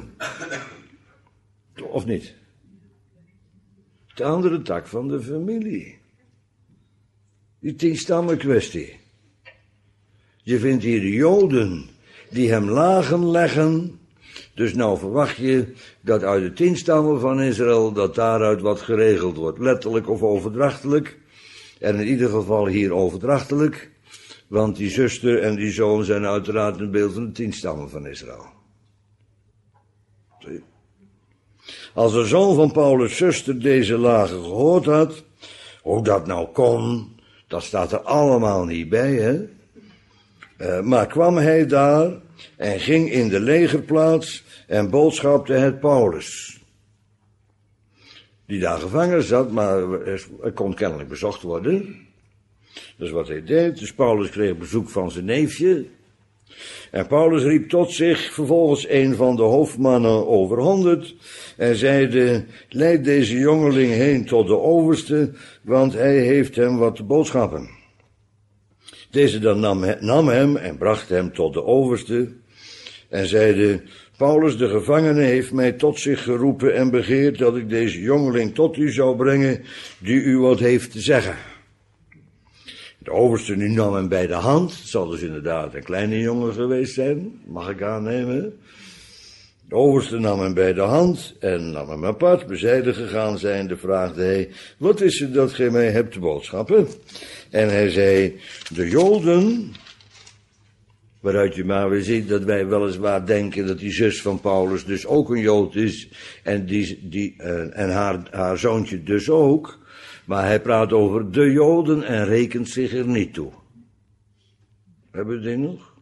Of niet? De andere tak van de familie. Die tienstammen kwestie. Je vindt hier de Joden die hem lagen leggen. Dus nou verwacht je dat uit de tien stammen van Israël, dat daaruit wat geregeld wordt. Letterlijk of overdrachtelijk. En in ieder geval hier overdrachtelijk. Want die zuster en die zoon zijn uiteraard een beeld van de tien stammen van Israël. Zie je? Als de zoon van Paulus' zuster deze lagen gehoord had, hoe dat nou kon, dat staat er allemaal niet bij, hè. Uh, maar kwam hij daar en ging in de legerplaats en boodschapte het Paulus. Die daar gevangen zat, maar hij kon kennelijk bezocht worden. Dat is wat hij deed. Dus Paulus kreeg bezoek van zijn neefje. En Paulus riep tot zich vervolgens een van de hoofdmannen over honderd en zeide, leid deze jongeling heen tot de overste, want hij heeft hem wat te boodschappen. Deze dan nam, nam hem en bracht hem tot de overste en zeide, Paulus de gevangene heeft mij tot zich geroepen en begeert dat ik deze jongeling tot u zou brengen, die u wat heeft te zeggen. De overste nu nam hem bij de hand, het zal dus inderdaad een kleine jongen geweest zijn, mag ik aannemen. De overste nam hem bij de hand en nam hem apart, bezijden gegaan zijnde, vraagde hij, wat is het dat gij mij hebt te boodschappen? En hij zei, de Joden, waaruit je maar weer ziet dat wij weliswaar denken dat die zus van Paulus dus ook een Jood is, en, die, die, uh, en haar, haar zoontje dus ook, maar hij praat over de Joden en rekent zich er niet toe. Hebben we die nog?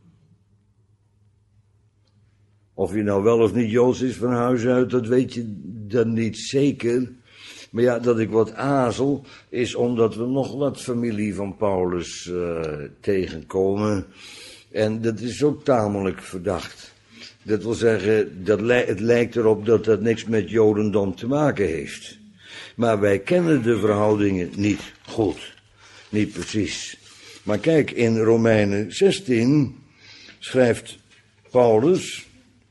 Of je nou wel of niet Joods is van huis uit, dat weet je dan niet zeker. Maar ja, dat ik wat aarzel, is omdat we nog wat familie van Paulus uh, tegenkomen. En dat is ook tamelijk verdacht. Dat wil zeggen, dat li- het lijkt erop dat dat niks met Jodendom te maken heeft. Maar wij kennen de verhoudingen niet goed. Niet precies. Maar kijk, in Romeinen zestien schrijft Paulus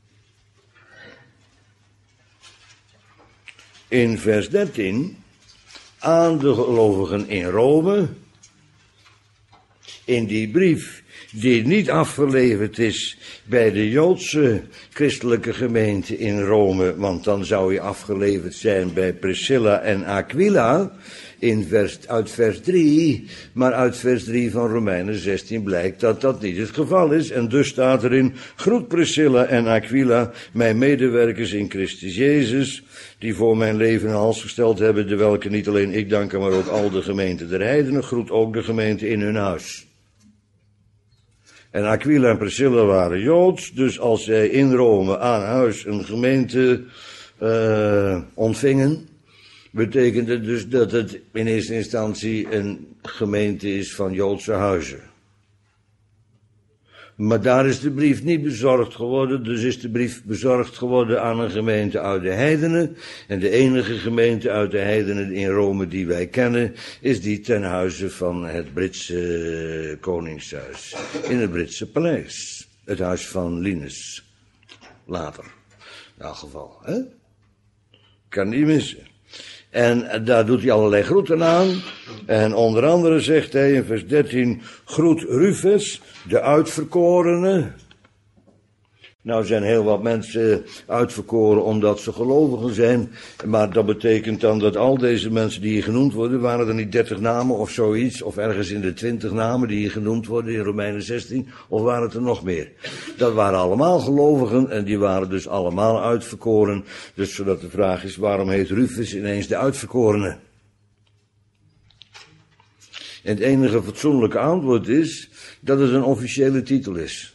in vers dertien aan de gelovigen in Rome. In die brief die niet afgeleverd is bij de Joodse christelijke gemeente in Rome, want dan zou hij afgeleverd zijn bij Priscilla en Aquila, in vers, uit vers drie, maar uit vers drie van Romeinen zestien blijkt dat dat niet het geval is. En dus staat erin: groet Priscilla en Aquila, mijn medewerkers in Christus Jezus, die voor mijn leven een hals gesteld hebben, de welke niet alleen ik danken, maar ook al de gemeente der heidenen. Groet ook de gemeente in hun huis. En Aquila en Priscilla waren Joods, dus als zij in Rome aan huis een gemeente uh, ontvingen, betekende dus dat het in eerste instantie een gemeente is van Joodse huizen. Maar daar is de brief niet bezorgd geworden, dus is de brief bezorgd geworden aan een gemeente uit de heidenen. En de enige gemeente uit de heidenen in Rome die wij kennen, is die ten huize van het Britse koningshuis. In het Britse paleis. Het huis van Linus. Later. In elk geval, hè? Kan niet missen. En daar doet hij allerlei groeten aan. En onder andere zegt hij in vers dertien: groet Rufus, de uitverkorene. Nou zijn heel wat mensen uitverkoren omdat ze gelovigen zijn. Maar dat betekent dan dat al deze mensen die hier genoemd worden, waren er niet dertig namen of zoiets, of ergens in de twintig namen die hier genoemd worden in Romeinen zestien, of waren het er nog meer? Dat waren allemaal gelovigen en die waren dus allemaal uitverkoren. Dus zodat de vraag is, waarom heet Rufus ineens de uitverkorene? En het enige fatsoenlijke antwoord is dat het een officiële titel is.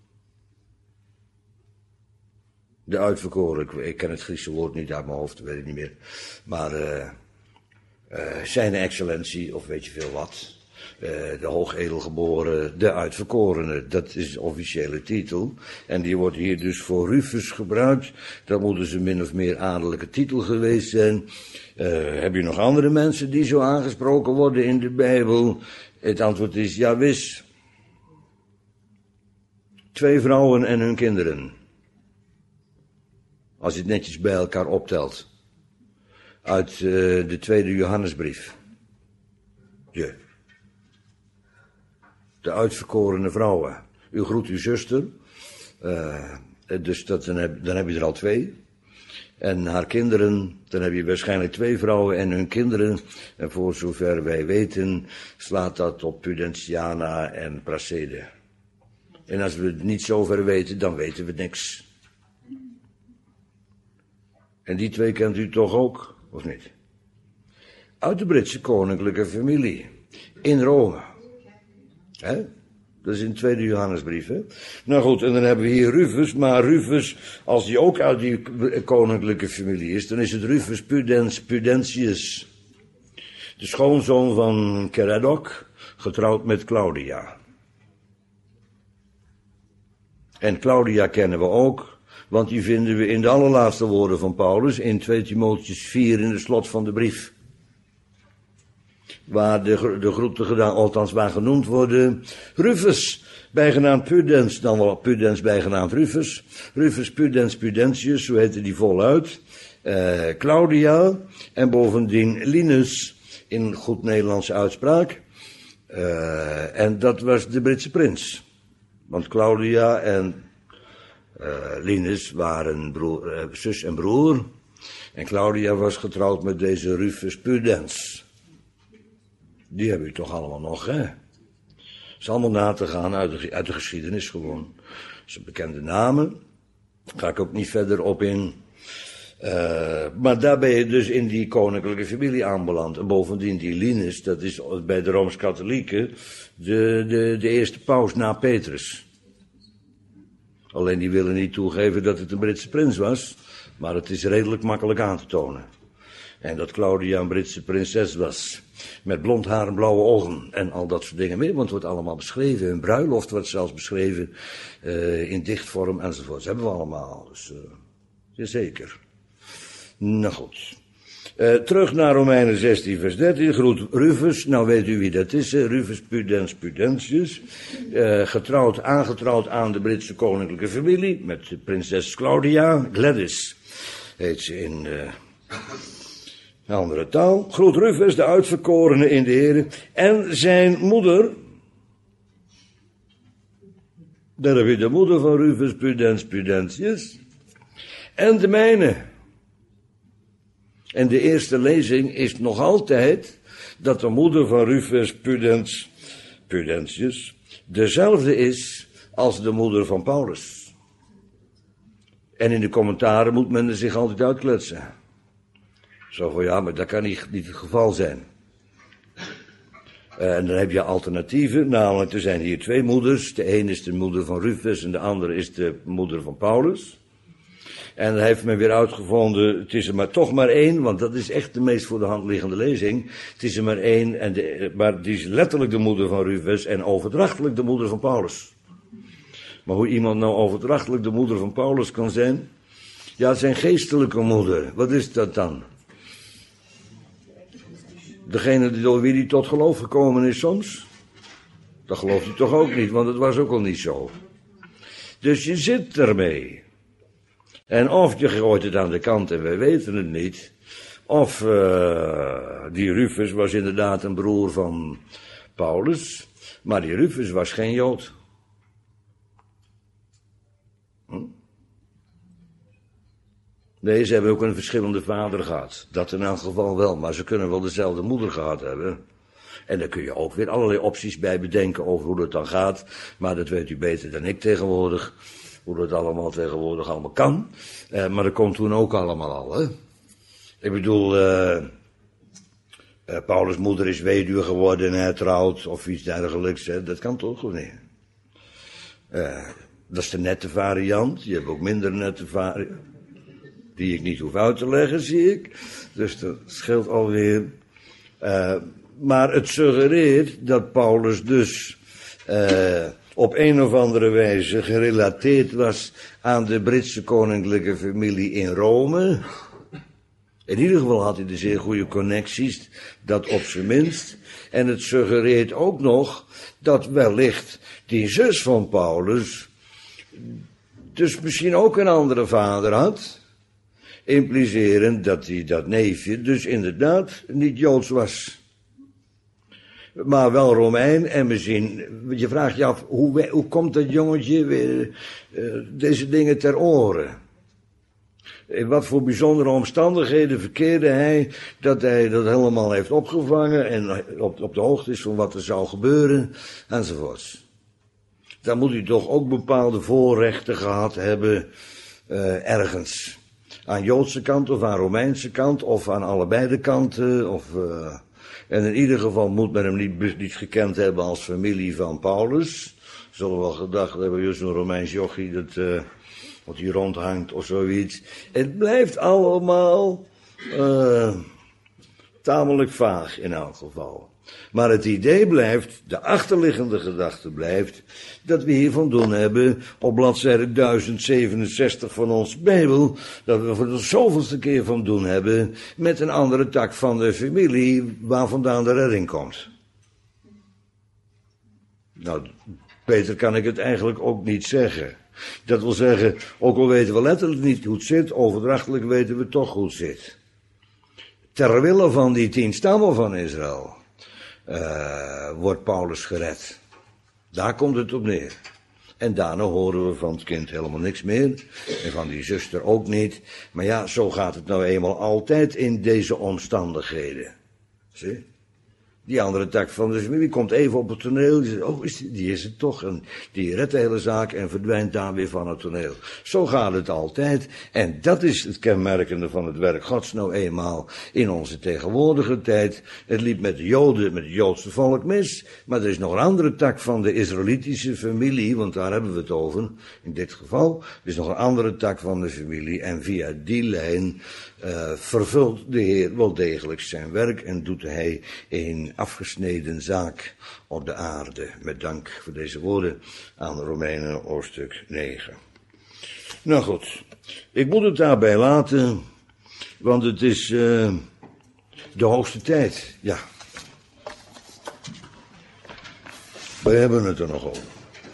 De uitverkoren, ik ken het Griekse woord niet uit mijn hoofd, weet ik niet meer. Maar uh, uh, zijn excellentie, of weet je veel wat, uh, de hoogedelgeboren, de uitverkorene, dat is de officiële titel. En die wordt hier dus voor Rufus gebruikt. Dat moet dus een min of meer adellijke titel geweest zijn. Uh, heb je nog andere mensen die zo aangesproken worden in de Bijbel? Het antwoord is ja, wis. Twee vrouwen en hun kinderen. Als je het netjes bij elkaar optelt. Uit uh, de tweede Johannesbrief. Je. De uitverkorene vrouwen. U groet uw zuster. Uh, dus dat, dan, heb, dan heb je er al twee. En haar kinderen, dan heb je waarschijnlijk twee vrouwen en hun kinderen. En voor zover wij weten, slaat dat op Pudentiana en Pracede. En als we het niet zover weten, dan weten we niks. En die twee kent u toch ook, of niet? Uit de Britse koninklijke familie. In Rome. Hè? Dat is in de tweede Johannesbrief, hè? Nou goed, en dan hebben we hier Rufus. Maar Rufus, als die ook uit die koninklijke familie is, dan is het Rufus Pudens, Pudentius. De schoonzoon van Caradoc, getrouwd met Claudia. En Claudia kennen we ook. Want die vinden we in de allerlaatste woorden van Paulus, in twee Timotheüs vier, in de slot van de brief. Waar de, de groeten gedaan, althans waar genoemd worden, Rufus, bijgenaamd Pudens, dan wel Pudens bijgenaamd Rufus. Rufus Pudens Pudentius, zo heette die voluit. Uh, Claudia, en bovendien Linus, in goed Nederlandse uitspraak. Uh, en dat was de Britse prins. Want Claudia en Uh, Linus waren broer, uh, zus en broer. En Claudia was getrouwd met deze Rufus Pudens. Die hebben u toch allemaal nog, hè? Is allemaal na te gaan uit de, uit de geschiedenis gewoon. Dat zijn bekende namen. Daar ga ik ook niet verder op in. Uh, maar daar ben je dus in die koninklijke familie aanbeland. En bovendien die Linus, dat is bij de Rooms-Katholieken de, de, de eerste paus na Petrus. Alleen die willen niet toegeven dat het een Britse prins was. Maar het is redelijk makkelijk aan te tonen. En dat Claudia een Britse prinses was. Met blond haar en blauwe ogen. En al dat soort dingen meer. Want het wordt allemaal beschreven. Hun bruiloft wordt zelfs beschreven. Uh, in dichtvorm enzovoort. Dat hebben we allemaal. Dus, uh, jazeker. Nou goed. Uh, terug naar Romeinen zestien vers dertien. Groet Rufus. Nou weet u wie dat is. Hè? Rufus Pudens Pudentius. Uh, getrouwd, aangetrouwd aan de Britse koninklijke familie. Met de prinses Claudia. Gladys heet ze in uh, een andere taal. Groet Rufus, de uitverkorene in de Here. En zijn moeder. Daar heb je de moeder van Rufus, Pudens, Pudentius. En de mijne. En de eerste lezing is nog altijd dat de moeder van Rufus, Pudens, Pudentius dezelfde is als de moeder van Paulus. En in de commentaren moet men er zich altijd uitkletsen. Zo van ja, maar dat kan niet, niet het geval zijn. Uh, en dan heb je alternatieven, namelijk er zijn hier twee moeders. De een is de moeder van Rufus en de andere is de moeder van Paulus. En dan heeft men weer uitgevonden, het is er maar toch maar één, want dat is echt de meest voor de hand liggende lezing. Het is er maar één, en de, maar die is letterlijk de moeder van Rufus en overdrachtelijk de moeder van Paulus. Maar hoe iemand nou overdrachtelijk de moeder van Paulus kan zijn? Ja, zijn geestelijke moeder, wat is dat dan? Degene door wie hij tot geloof gekomen is soms? Dat gelooft hij toch ook niet, want het was ook al niet zo. Dus je zit ermee. En of je gooit het aan de kant en wij weten het niet. Of uh, die Rufus was inderdaad een broer van Paulus. Maar die Rufus was geen Jood. Hm? Nee, ze hebben ook een verschillende vader gehad. Dat in elk geval wel, maar ze kunnen wel dezelfde moeder gehad hebben. En daar kun je ook weer allerlei opties bij bedenken over hoe dat dan gaat. Maar dat weet u beter dan ik tegenwoordig. Hoe dat allemaal tegenwoordig allemaal kan. Uh, maar dat komt toen ook allemaal al, hè. Ik bedoel, uh, uh, Paulus' moeder is weduwe geworden en hij trouwt of iets dergelijks, hè. Dat kan toch of niet? Uh, dat is de nette variant. Je hebt ook minder nette variant. Die ik niet hoef uit te leggen, zie ik. Dus dat scheelt alweer. Uh, maar het suggereert dat Paulus dus uh, op een of andere wijze gerelateerd was aan de Britse koninklijke familie in Rome. In ieder geval had hij de zeer goede connecties, dat op zijn minst. En het suggereert ook nog dat wellicht die zus van Paulus dus misschien ook een andere vader had. Implicerend dat hij, dat neefje, dus inderdaad niet Joods was. Maar wel Romein en misschien, je vraagt je af, hoe, hoe komt dat jongetje weer uh, deze dingen ter oren? In wat voor bijzondere omstandigheden verkeerde hij, dat hij dat helemaal heeft opgevangen en op, op de hoogte is van wat er zou gebeuren, enzovoorts. Dan moet hij toch ook bepaalde voorrechten gehad hebben, uh, ergens. Aan Joodse kant of aan Romeinse kant of aan allebei de kanten. Of, uh, en in ieder geval moet men hem niet, niet gekend hebben als familie van Paulus. Zullen we wel gedacht hebben, juist een Romeins jochie dat, uh, wat hier rondhangt of zoiets. Het blijft allemaal uh, tamelijk vaag in elk geval. Maar het idee blijft, de achterliggende gedachte blijft, dat we hiervan doen hebben op bladzijde duizend zevenenzestig van ons Bijbel, dat we voor de zoveelste keer van doen hebben met een andere tak van de familie waar vandaan de redding komt. Nou, beter kan ik het eigenlijk ook niet zeggen. Dat wil zeggen, ook al weten we letterlijk niet hoe het zit, overdrachtelijk weten we toch hoe het zit. Ter wille van die tien stammen van Israël. Uh, wordt Paulus gered. Daar komt het op neer. En daarna horen we van het kind helemaal niks meer. En van die zuster ook niet. Maar ja, zo gaat het nou eenmaal altijd in deze omstandigheden. Zie? Die andere tak van de familie komt even op het toneel. Die zegt, oh, is die, die is het toch. En die redt de hele zaak en verdwijnt daar weer van het toneel. Zo gaat het altijd. En dat is het kenmerkende van het werk Gods nou eenmaal in onze tegenwoordige tijd. Het liep met de Joden, met het Joodse volk mis. Maar er is nog een andere tak van de Israëlitische familie. Want daar hebben we het over. In dit geval. Er is nog een andere tak van de familie. En via die lijn uh, vervult de Heer wel degelijk zijn werk. En doet hij een afgesneden zaak op de aarde. Met dank voor deze woorden aan de Romeinen hoofdstuk negen. Nou goed, ik moet het daarbij laten, want het is uh, de hoogste tijd. Ja. We hebben het er nog over.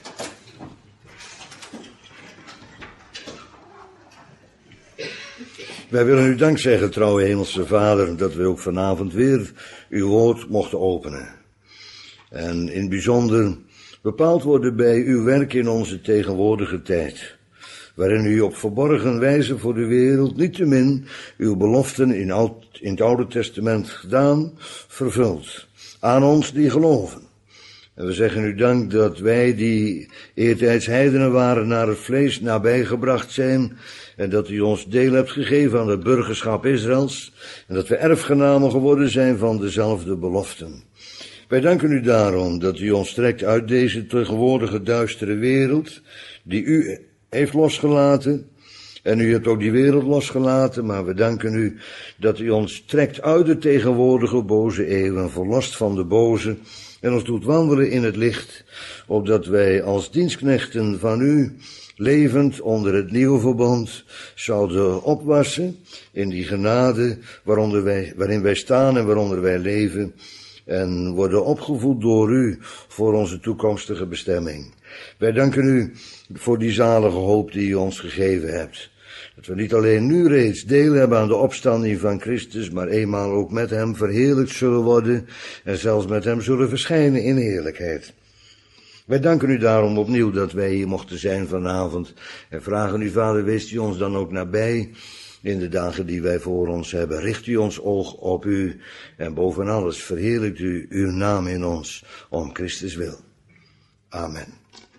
Wij willen u dank zeggen, trouwe Hemelse Vader, dat we ook vanavond weer uw woord mochten openen. En in het bijzonder bepaald worden bij uw werk in onze tegenwoordige tijd, waarin u op verborgen wijze voor de wereld niettemin uw beloften in, oud, in het Oude Testament gedaan, vervult, aan ons die geloven. En we zeggen u dank dat wij die eertijds heidenen waren naar het vlees nabijgebracht zijn en dat u ons deel hebt gegeven aan het burgerschap Israëls en dat we erfgenamen geworden zijn van dezelfde beloften. Wij danken u daarom dat u ons trekt uit deze tegenwoordige duistere wereld die u heeft losgelaten. En u hebt ook die wereld losgelaten, maar we danken u dat u ons trekt uit de tegenwoordige boze eeuwen, verlost van de boze, en ons doet wandelen in het licht, opdat wij als dienstknechten van u, levend onder het nieuwe verbond, zouden opwassen in die genade waaronder wij, waarin wij staan en waaronder wij leven, en worden opgevoed door u voor onze toekomstige bestemming. Wij danken u voor die zalige hoop die u ons gegeven hebt. Dat we niet alleen nu reeds deel hebben aan de opstanding van Christus, maar eenmaal ook met hem verheerlijkt zullen worden en zelfs met hem zullen verschijnen in heerlijkheid. Wij danken u daarom opnieuw dat wij hier mochten zijn vanavond en vragen u, Vader, wees u ons dan ook nabij in de dagen die wij voor ons hebben. Richt u ons oog op u en boven alles verheerlijkt u uw naam in ons om Christus wil. Amen.